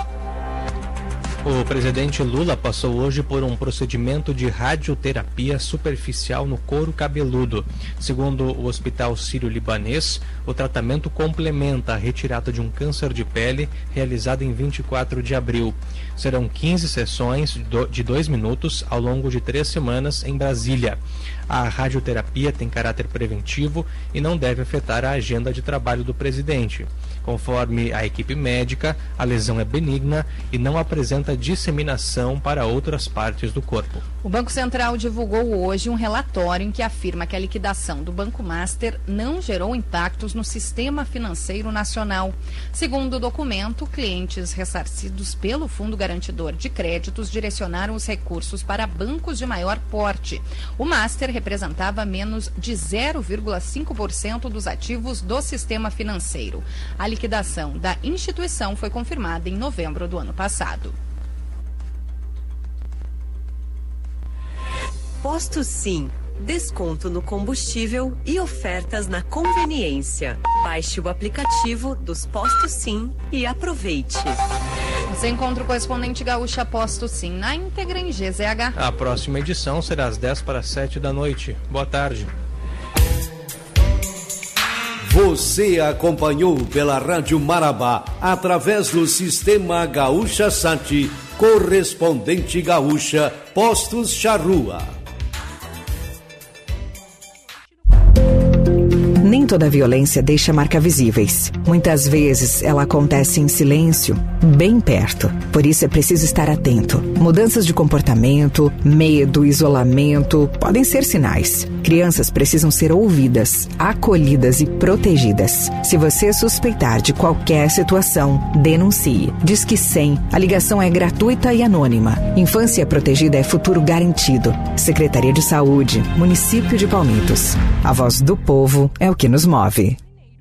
O presidente Lula passou hoje por um procedimento de radioterapia superficial no couro cabeludo. Segundo o Hospital Sírio-Libanês, o tratamento complementa a retirada de um câncer de pele realizado em vinte e quatro de abril. Serão quinze sessões de dois minutos ao longo de três semanas em Brasília. A radioterapia tem caráter preventivo e não deve afetar a agenda de trabalho do presidente. Conforme a equipe médica, a lesão é benigna e não apresenta disseminação para outras partes do corpo. O Banco Central divulgou hoje um relatório em que afirma que a liquidação do Banco Master não gerou impactos no sistema financeiro nacional. Segundo o documento, clientes ressarcidos pelo Fundo Garantidor de Créditos direcionaram os recursos para bancos de maior porte. O Master representava menos de zero vírgula cinco por cento dos ativos do sistema financeiro. A liquidação da instituição foi confirmada em novembro do ano passado. Posto Sim. Desconto no combustível e ofertas na conveniência. Baixe o aplicativo dos Postos Sim e aproveite. Você encontra o correspondente gaúcha Posto Sim na íntegra em G Z H. A próxima edição será às dez para as sete da noite. Boa tarde. Você acompanhou pela Rádio Marabá, através do Sistema Gaúcha Sat, correspondente gaúcha, Postos Charrua. Nem toda violência deixa marcas visíveis. Muitas vezes ela acontece em silêncio, bem perto. Por isso é preciso estar atento. Mudanças de comportamento, medo, isolamento podem ser sinais. Crianças precisam ser ouvidas, acolhidas e protegidas. Se você suspeitar de qualquer situação, denuncie. Disque cem. A ligação é gratuita e anônima. Infância protegida é futuro garantido. Secretaria de Saúde, Município de Palmitos. A voz do povo é o que nos move.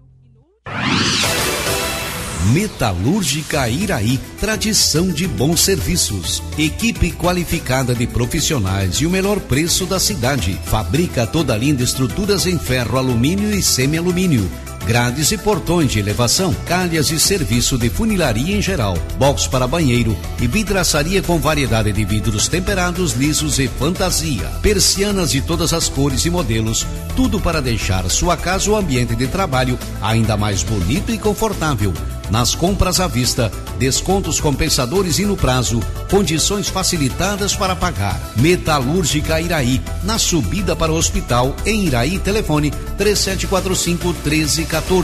Metalúrgica Iraí, tradição de bons serviços, equipe qualificada de profissionais e o melhor preço da cidade. Fabrica toda a linha de estruturas em ferro, alumínio e semi-alumínio, grades e portões de elevação, calhas e serviço de funilaria em geral, box para banheiro e vidraçaria com variedade de vidros temperados, lisos e fantasia. Persianas de todas as cores e modelos, tudo para deixar sua casa ou ambiente de trabalho ainda mais bonito e confortável. Nas compras à vista, descontos compensadores e no prazo, condições facilitadas para pagar. Metalúrgica Iraí, na subida para o hospital, em Iraí, telefone três sete quatro cinco, um três um quatro.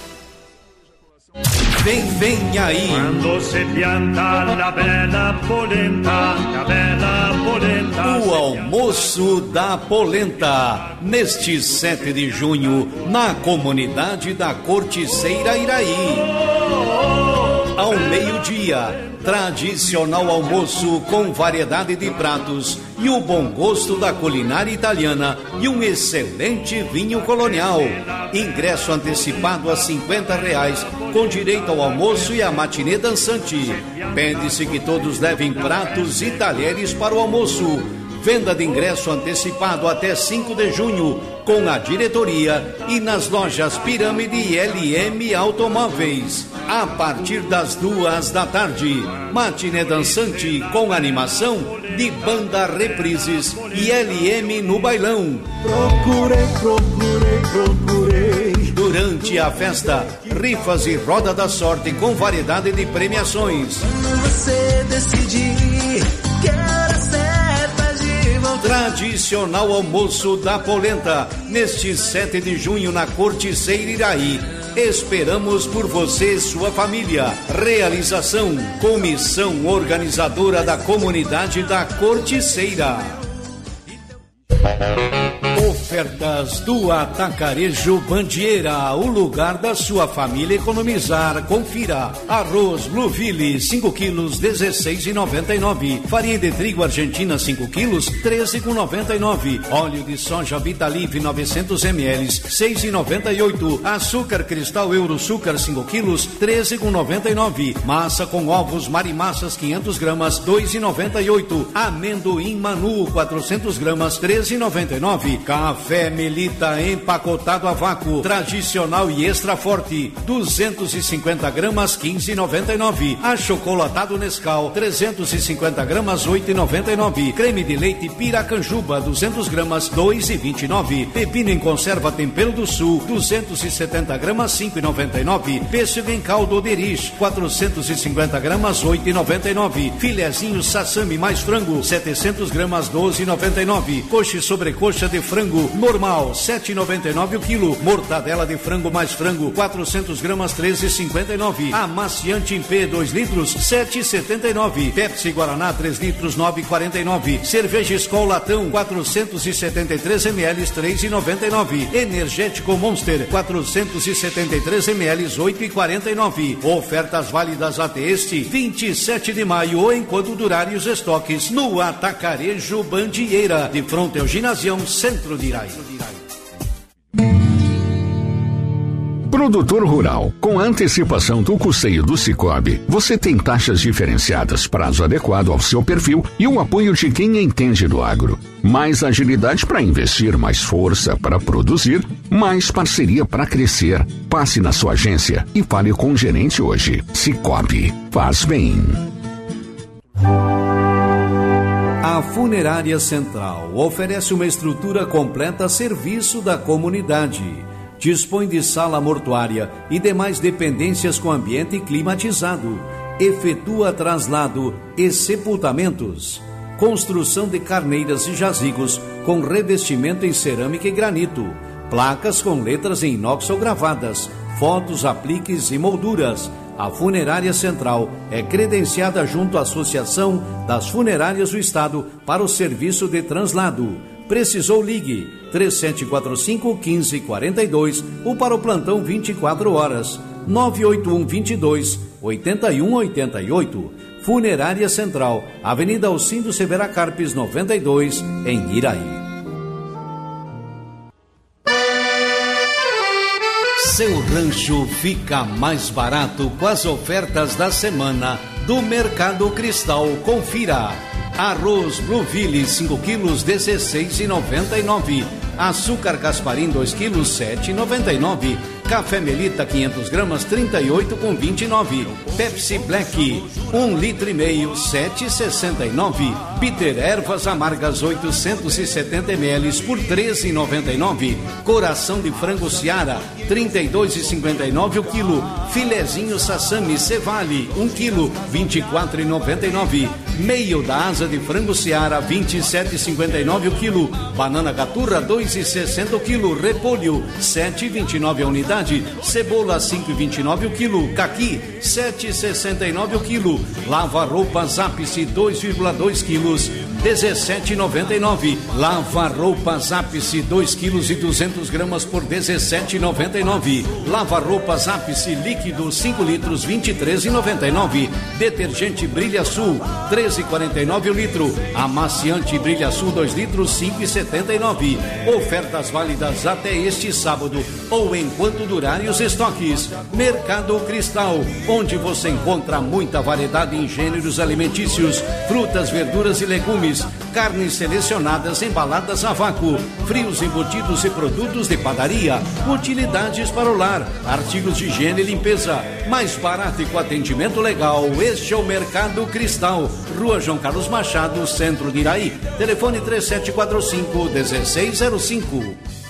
Vem, vem aí. Quando se pianta la bella polenta, la bella polenta. O almoço da polenta, neste sete de junho, na comunidade da Corticeira Iraí. Ao meio-dia, tradicional almoço com variedade de pratos e o bom gosto da culinária italiana e um excelente vinho colonial. Ingresso antecipado a cinquenta reais, com direito ao almoço e à matinê dançante. Pede-se que todos levem pratos e talheres para o almoço. Venda de ingresso antecipado até cinco de junho, com a diretoria e nas lojas Pirâmide e L M Automóveis. A partir das duas da tarde, matinê dançante com animação de banda Reprises e L M no bailão. Procurei, procurei, procurei. Durante a festa, rifas e roda da sorte com variedade de premiações. Quando você decidir que era certa de voltar. Tradicional almoço da polenta, neste sete de junho na Corticeira Iraí. Esperamos por você e sua família. Realização: Comissão Organizadora da Comunidade da Corticeira. Ofertas do Atacarejo Bandieira, o lugar da sua família economizar. Confira: arroz Blueville cinco quilos, dezesseis reais e noventa e nove centavos. Farinha de trigo argentina cinco quilos, treze reais e noventa e nove centavos. Óleo de soja Vitalive novecentos mililitros, seis reais e noventa e oito centavos. Açúcar cristal Euroçúcar cinco quilos, treze reais e noventa e nove centavos. Massa com ovos Marimassas quinhentas gramas, dois reais e noventa e oito centavos. Amendoim Manu quatrocentas gramas, treze reais e noventa e nove centavos. Café Melita empacotado a vácuo, tradicional e extra forte, duzentas e cinquenta gramas, quinze reais e noventa e nove centavos. Achocolatado Nescau, trezentas e cinquenta gramas, oito reais e noventa e nove centavos. Creme de leite Piracanjuba, duzentas gramas, dois reais e vinte e nove centavos. Pepino em conserva Tempero do Sul, duzentas e setenta gramas, cinco reais e noventa e nove centavos. Pêssego em caldo Derich, quatrocentas e cinquenta gramas, oito reais e noventa e nove centavos. Filezinho Sassami mais frango, setecentas gramas, doze reais e noventa e nove centavos. Coxa e sobrecoxa de frango normal sete e noventa e nove o quilo. Mortadela de frango mais frango quatrocentos gramas treze e cinquenta e nove. Amaciante em P dois litros sete e setenta e nove. Pepsi Guaraná três litros nove e quarenta e nove. Cerveja Skol Latão quatrocentos e setenta e três mililitros três e noventa e nove. Energético Monster quatrocentos e setenta e três mililitros oito e quarenta e nove. Ofertas válidas até este vinte e sete de maio ou enquanto durarem os estoques no Atacarejo Bandieira, de fronte ao Ginasião Centro de Iraí. Produtor rural, com a antecipação do custeio do Cicobi, você tem taxas diferenciadas, prazo adequado ao seu perfil e o apoio de quem entende do agro. Mais agilidade para investir, mais força para produzir, mais parceria para crescer. Passe na sua agência e fale com o gerente hoje. Cicobi, faz bem. A Funerária Central oferece uma estrutura completa a serviço da comunidade. Dispõe de sala mortuária e demais dependências com ambiente climatizado. Efetua traslado e sepultamentos. Construção de carneiras e jazigos com revestimento em cerâmica e granito. Placas com letras em inox ou gravadas. Fotos, apliques e molduras. A Funerária Central é credenciada junto à Associação das Funerárias do Estado para o serviço de translado. Precisou, ligue três sete quatro cinco, um cinco quatro dois ou para o plantão vinte e quatro horas nove oito um, vinte e dois, oitenta e um, oitenta e oito. Funerária Central, Avenida Alcindo Severa Carpes noventa e dois, em Iraí. Seu rancho fica mais barato com as ofertas da semana do Mercado Cristal. Confira. Arroz Blueville cinco quilos dezesseis reais e noventa e nove. Açúcar Gasparim dois quilos sete reais e noventa e nove. Café Melita quinhentas gramas trinta e oito reais e vinte e nove. Pepsi Black um litro e meio sete reais e sessenta e nove. Bitter Ervas Amargas oitocentos e setenta mililitros por treze reais e noventa e nove. Coração de frango Seara trinta e dois reais e cinquenta e nove o quilo. Filezinho Sassami Cevale um quilo vinte e quatro reais e noventa e nove. Meio da asa de frango Seara vinte e sete reais e cinquenta e nove o quilo. Banana Gaturra dois reais e sessenta o quilo. Repolho sete reais e vinte e nove a unidade. Cebola cinco reais e vinte e nove o quilo. Caqui sete reais e sessenta e nove o quilo. Lava roupas Ápice dois vírgula dois quilos dezessete reais e noventa e nove. Lava roupas Ápice dois quilos e duzentas gramas por dezessete reais e noventa e nove. Lava roupas Ápice líquido cinco litros vinte e três reais e noventa e nove. Detergente Brilha Sul treze reais e quarenta e nove o litro. Amaciante Brilha Sul dois litros cinco reais e setenta e nove. Ofertas válidas até este sábado ou enquanto durarem os estoques. Mercado Cristal, onde você encontra muita variedade em gêneros alimentícios, frutas, verduras e legumes, carnes selecionadas embaladas a vácuo, frios embutidos e produtos de padaria, utilidades para o lar, artigos de higiene e limpeza, mais barato e com atendimento legal. Este é o Mercado Cristal, Rua João Carlos Machado, Centro de Iraí. Telefone três sete quatro cinco, um seis zero cinco.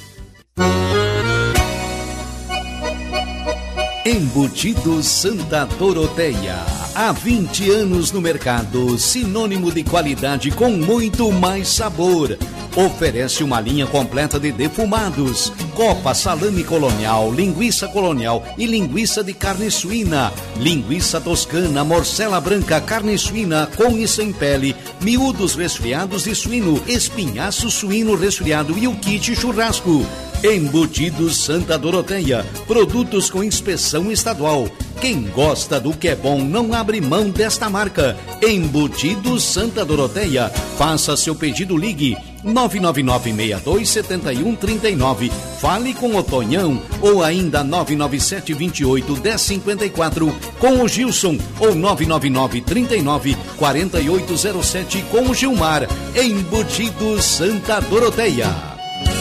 Embutido Santa Doroteia, há vinte anos no mercado, sinônimo de qualidade com muito mais sabor. Oferece uma linha completa de defumados, copa, salame colonial, linguiça colonial e linguiça de carne suína, linguiça toscana, morcela branca, carne suína com e sem pele, miúdos resfriados de suíno, espinhaço suíno resfriado e o kit churrasco. Embutidos Santa Doroteia, produtos com inspeção estadual. Quem gosta do que é bom não abre mão desta marca. Embutidos Santa Doroteia. Faça seu pedido, ligue nove nove nove, seis dois sete um, três nove. Fale com o Tonhão ou ainda nove nove sete, dois oito, um zero cinco quatro com o Gilson ou nove nove nove, três nove, quatro oito zero sete com o Gilmar. Embutidos Santa Doroteia.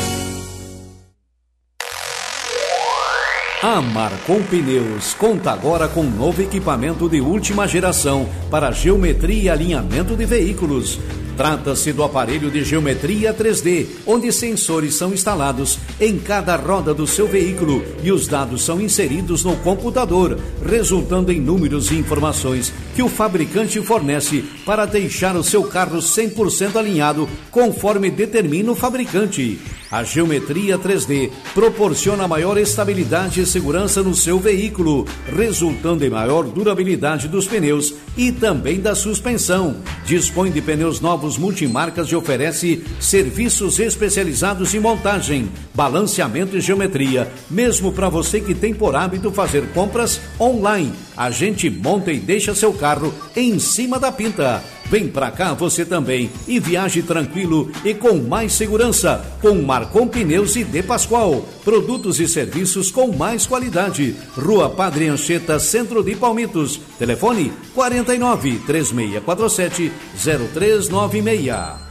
A Marcon Pneus conta agora com novo equipamento de última geração para geometria e alinhamento de veículos. Trata-se do aparelho de geometria três D, onde sensores são instalados em cada roda do seu veículo e os dados são inseridos no computador, resultando em números e informações que o fabricante fornece para deixar o seu carro cem por cento alinhado conforme determina o fabricante. A geometria três D proporciona maior estabilidade e segurança no seu veículo, resultando em maior durabilidade dos pneus e também da suspensão. Dispõe de pneus novos multimarcas e oferece serviços especializados em montagem, balanceamento e geometria, mesmo para você que tem por hábito fazer compras online. A gente monta e deixa seu carro em cima da pinta. Vem pra cá você também e viaje tranquilo e com mais segurança com Marcon Pneus e De Pascoal. Produtos e serviços com mais qualidade. Rua Padre Anchieta, Centro de Palmitos. Telefone quarenta e nove, três seis quatro sete, zero três nove seis.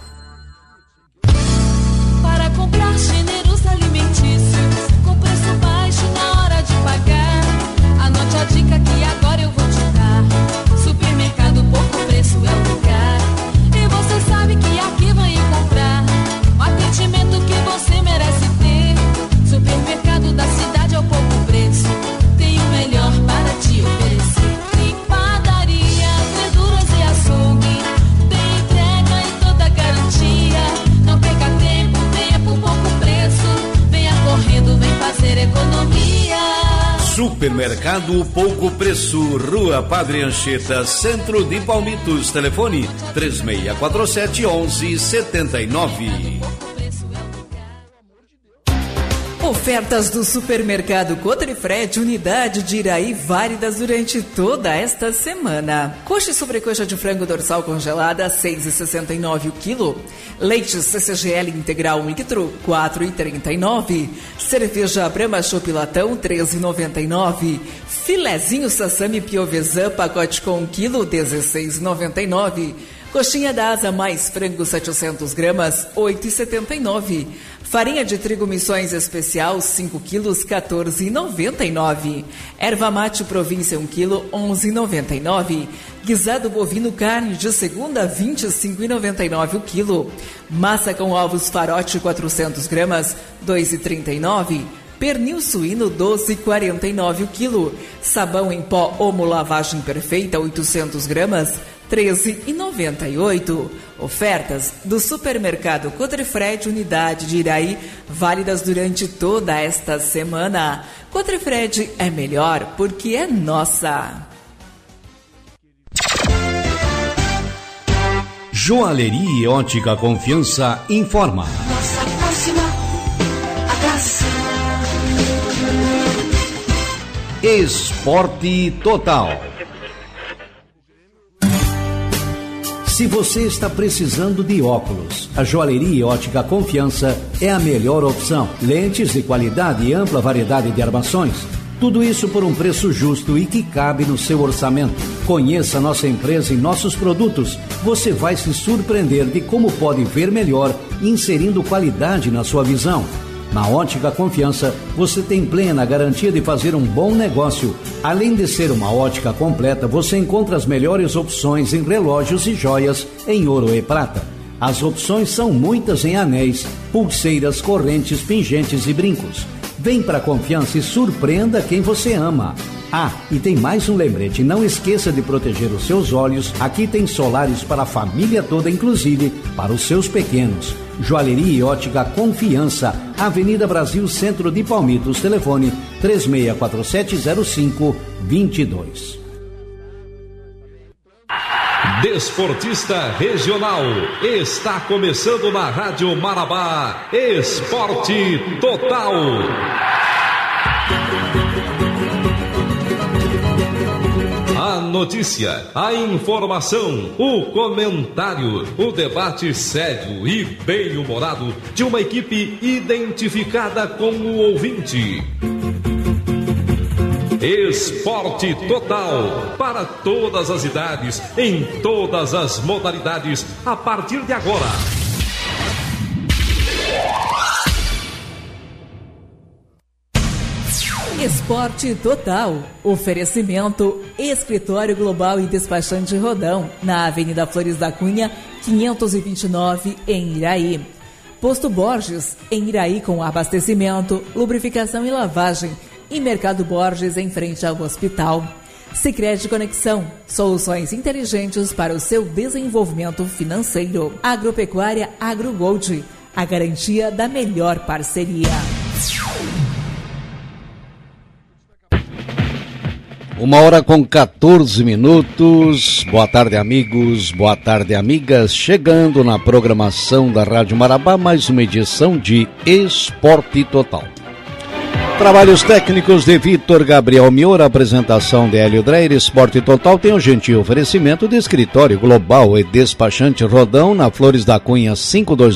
Para comprar gêneros alimentícios com preço baixo na hora de pagar, anote a dica que agora eu vou te dar. Supermercado Pouco Preço é o lugar, e você sabe que aqui vai encontrar o atendimento que você merece ter. Supermercado da cidade é o pouco preço, tem o melhor para te oferecer. Tem padaria, verduras e açougue, tem entrega e toda garantia. Não perca tempo, venha por pouco preço, venha correndo, vem fazer economia. Supermercado Pouco Preço, Rua Padre Anchieta, Centro de Palmitos. Telefone três seis quatro sete, onze setenta e nove. Ofertas do Supermercado Cotrifred, unidade de Iraí, válidas durante toda esta semana. Coxa e sobrecoxa de frango dorsal congelada, seis reais e sessenta e nove centavos o quilo. Leite C C G L integral um litro, quatro reais e trinta e nove centavos. Cerveja Brahma Chopp Latão, treze reais e noventa e nove centavos. Filezinho Sassami Piovesan, pacote com um quilo, dezesseis reais e noventa e nove centavos. Coxinha da asa mais frango setecentas gramas, oito reais e setenta e nove centavos. Farinha de trigo Missões Especial, cinco quilos, quatorze reais e noventa e nove centavos. Erva mate Província, um quilo, onze reais e noventa e nove centavos. Guisado bovino carne de segunda, vinte e cinco reais e noventa e nove centavos o quilo. Massa com ovos Farote, quatrocentas gramas, dois reais e trinta e nove centavos. Pernil suíno, doze reais e quarenta e nove centavos o quilo. Sabão em pó Omo Lavagem Perfeita, oitocentas gramas, treze reais e noventa e oito centavos. Ofertas do Supermercado Cotrifred, unidade de Iraí, válidas durante toda esta semana. Cotrifred é melhor porque é nossa. Joalheria e Ótica Confiança informa. Nossa próxima atração. Esporte Total. Se você está precisando de óculos, a Joalheria e Ótica Confiança é a melhor opção. Lentes de qualidade e ampla variedade de armações. Tudo isso por um preço justo e que cabe no seu orçamento. Conheça nossa empresa e nossos produtos. Você vai se surpreender de como pode ver melhor, inserindo qualidade na sua visão. Na Ótica Confiança, você tem plena garantia de fazer um bom negócio. Além de ser uma ótica completa, você encontra as melhores opções em relógios e joias em ouro e prata. As opções são muitas em anéis, pulseiras, correntes, pingentes e brincos. Vem para a Confiança e surpreenda quem você ama. Ah, e tem mais um lembrete, não esqueça de proteger os seus olhos. Aqui tem solares para a família toda, inclusive para os seus pequenos. Joalheria e Ótica Confiança, Avenida Brasil, Centro de Palmitos. Telefone três seis quatro sete, zero cinco dois dois. Desportista Regional, está começando na Rádio Marabá, Esporte Total. A notícia, a informação, o comentário, o debate sério e bem-humorado de uma equipe identificada com o ouvinte. Esporte Total, para todas as idades, em todas as modalidades, a partir de agora. Esporte Total. Oferecimento Escritório Global e Despachante Rodão, na Avenida Flores da Cunha, quinhentos e vinte e nove, em Iraí. Posto Borges, em Iraí, com abastecimento, lubrificação e lavagem. E Mercado Borges, em frente ao hospital. Sicredi Conexão, soluções inteligentes para o seu desenvolvimento financeiro. Agropecuária AgroGold, a garantia da melhor parceria. Uma hora com quatorze minutos. Boa tarde, amigos. Boa tarde, amigas. Chegando na programação da Rádio Marabá, mais uma edição de Esporte Total. Trabalhos técnicos de Vitor Gabriel Miura, apresentação de Hélio Dreyer. Esporte Total tem o gentil oferecimento de Escritório Global e Despachante Rodão, na Flores da Cunha quinhentos e vinte e nove.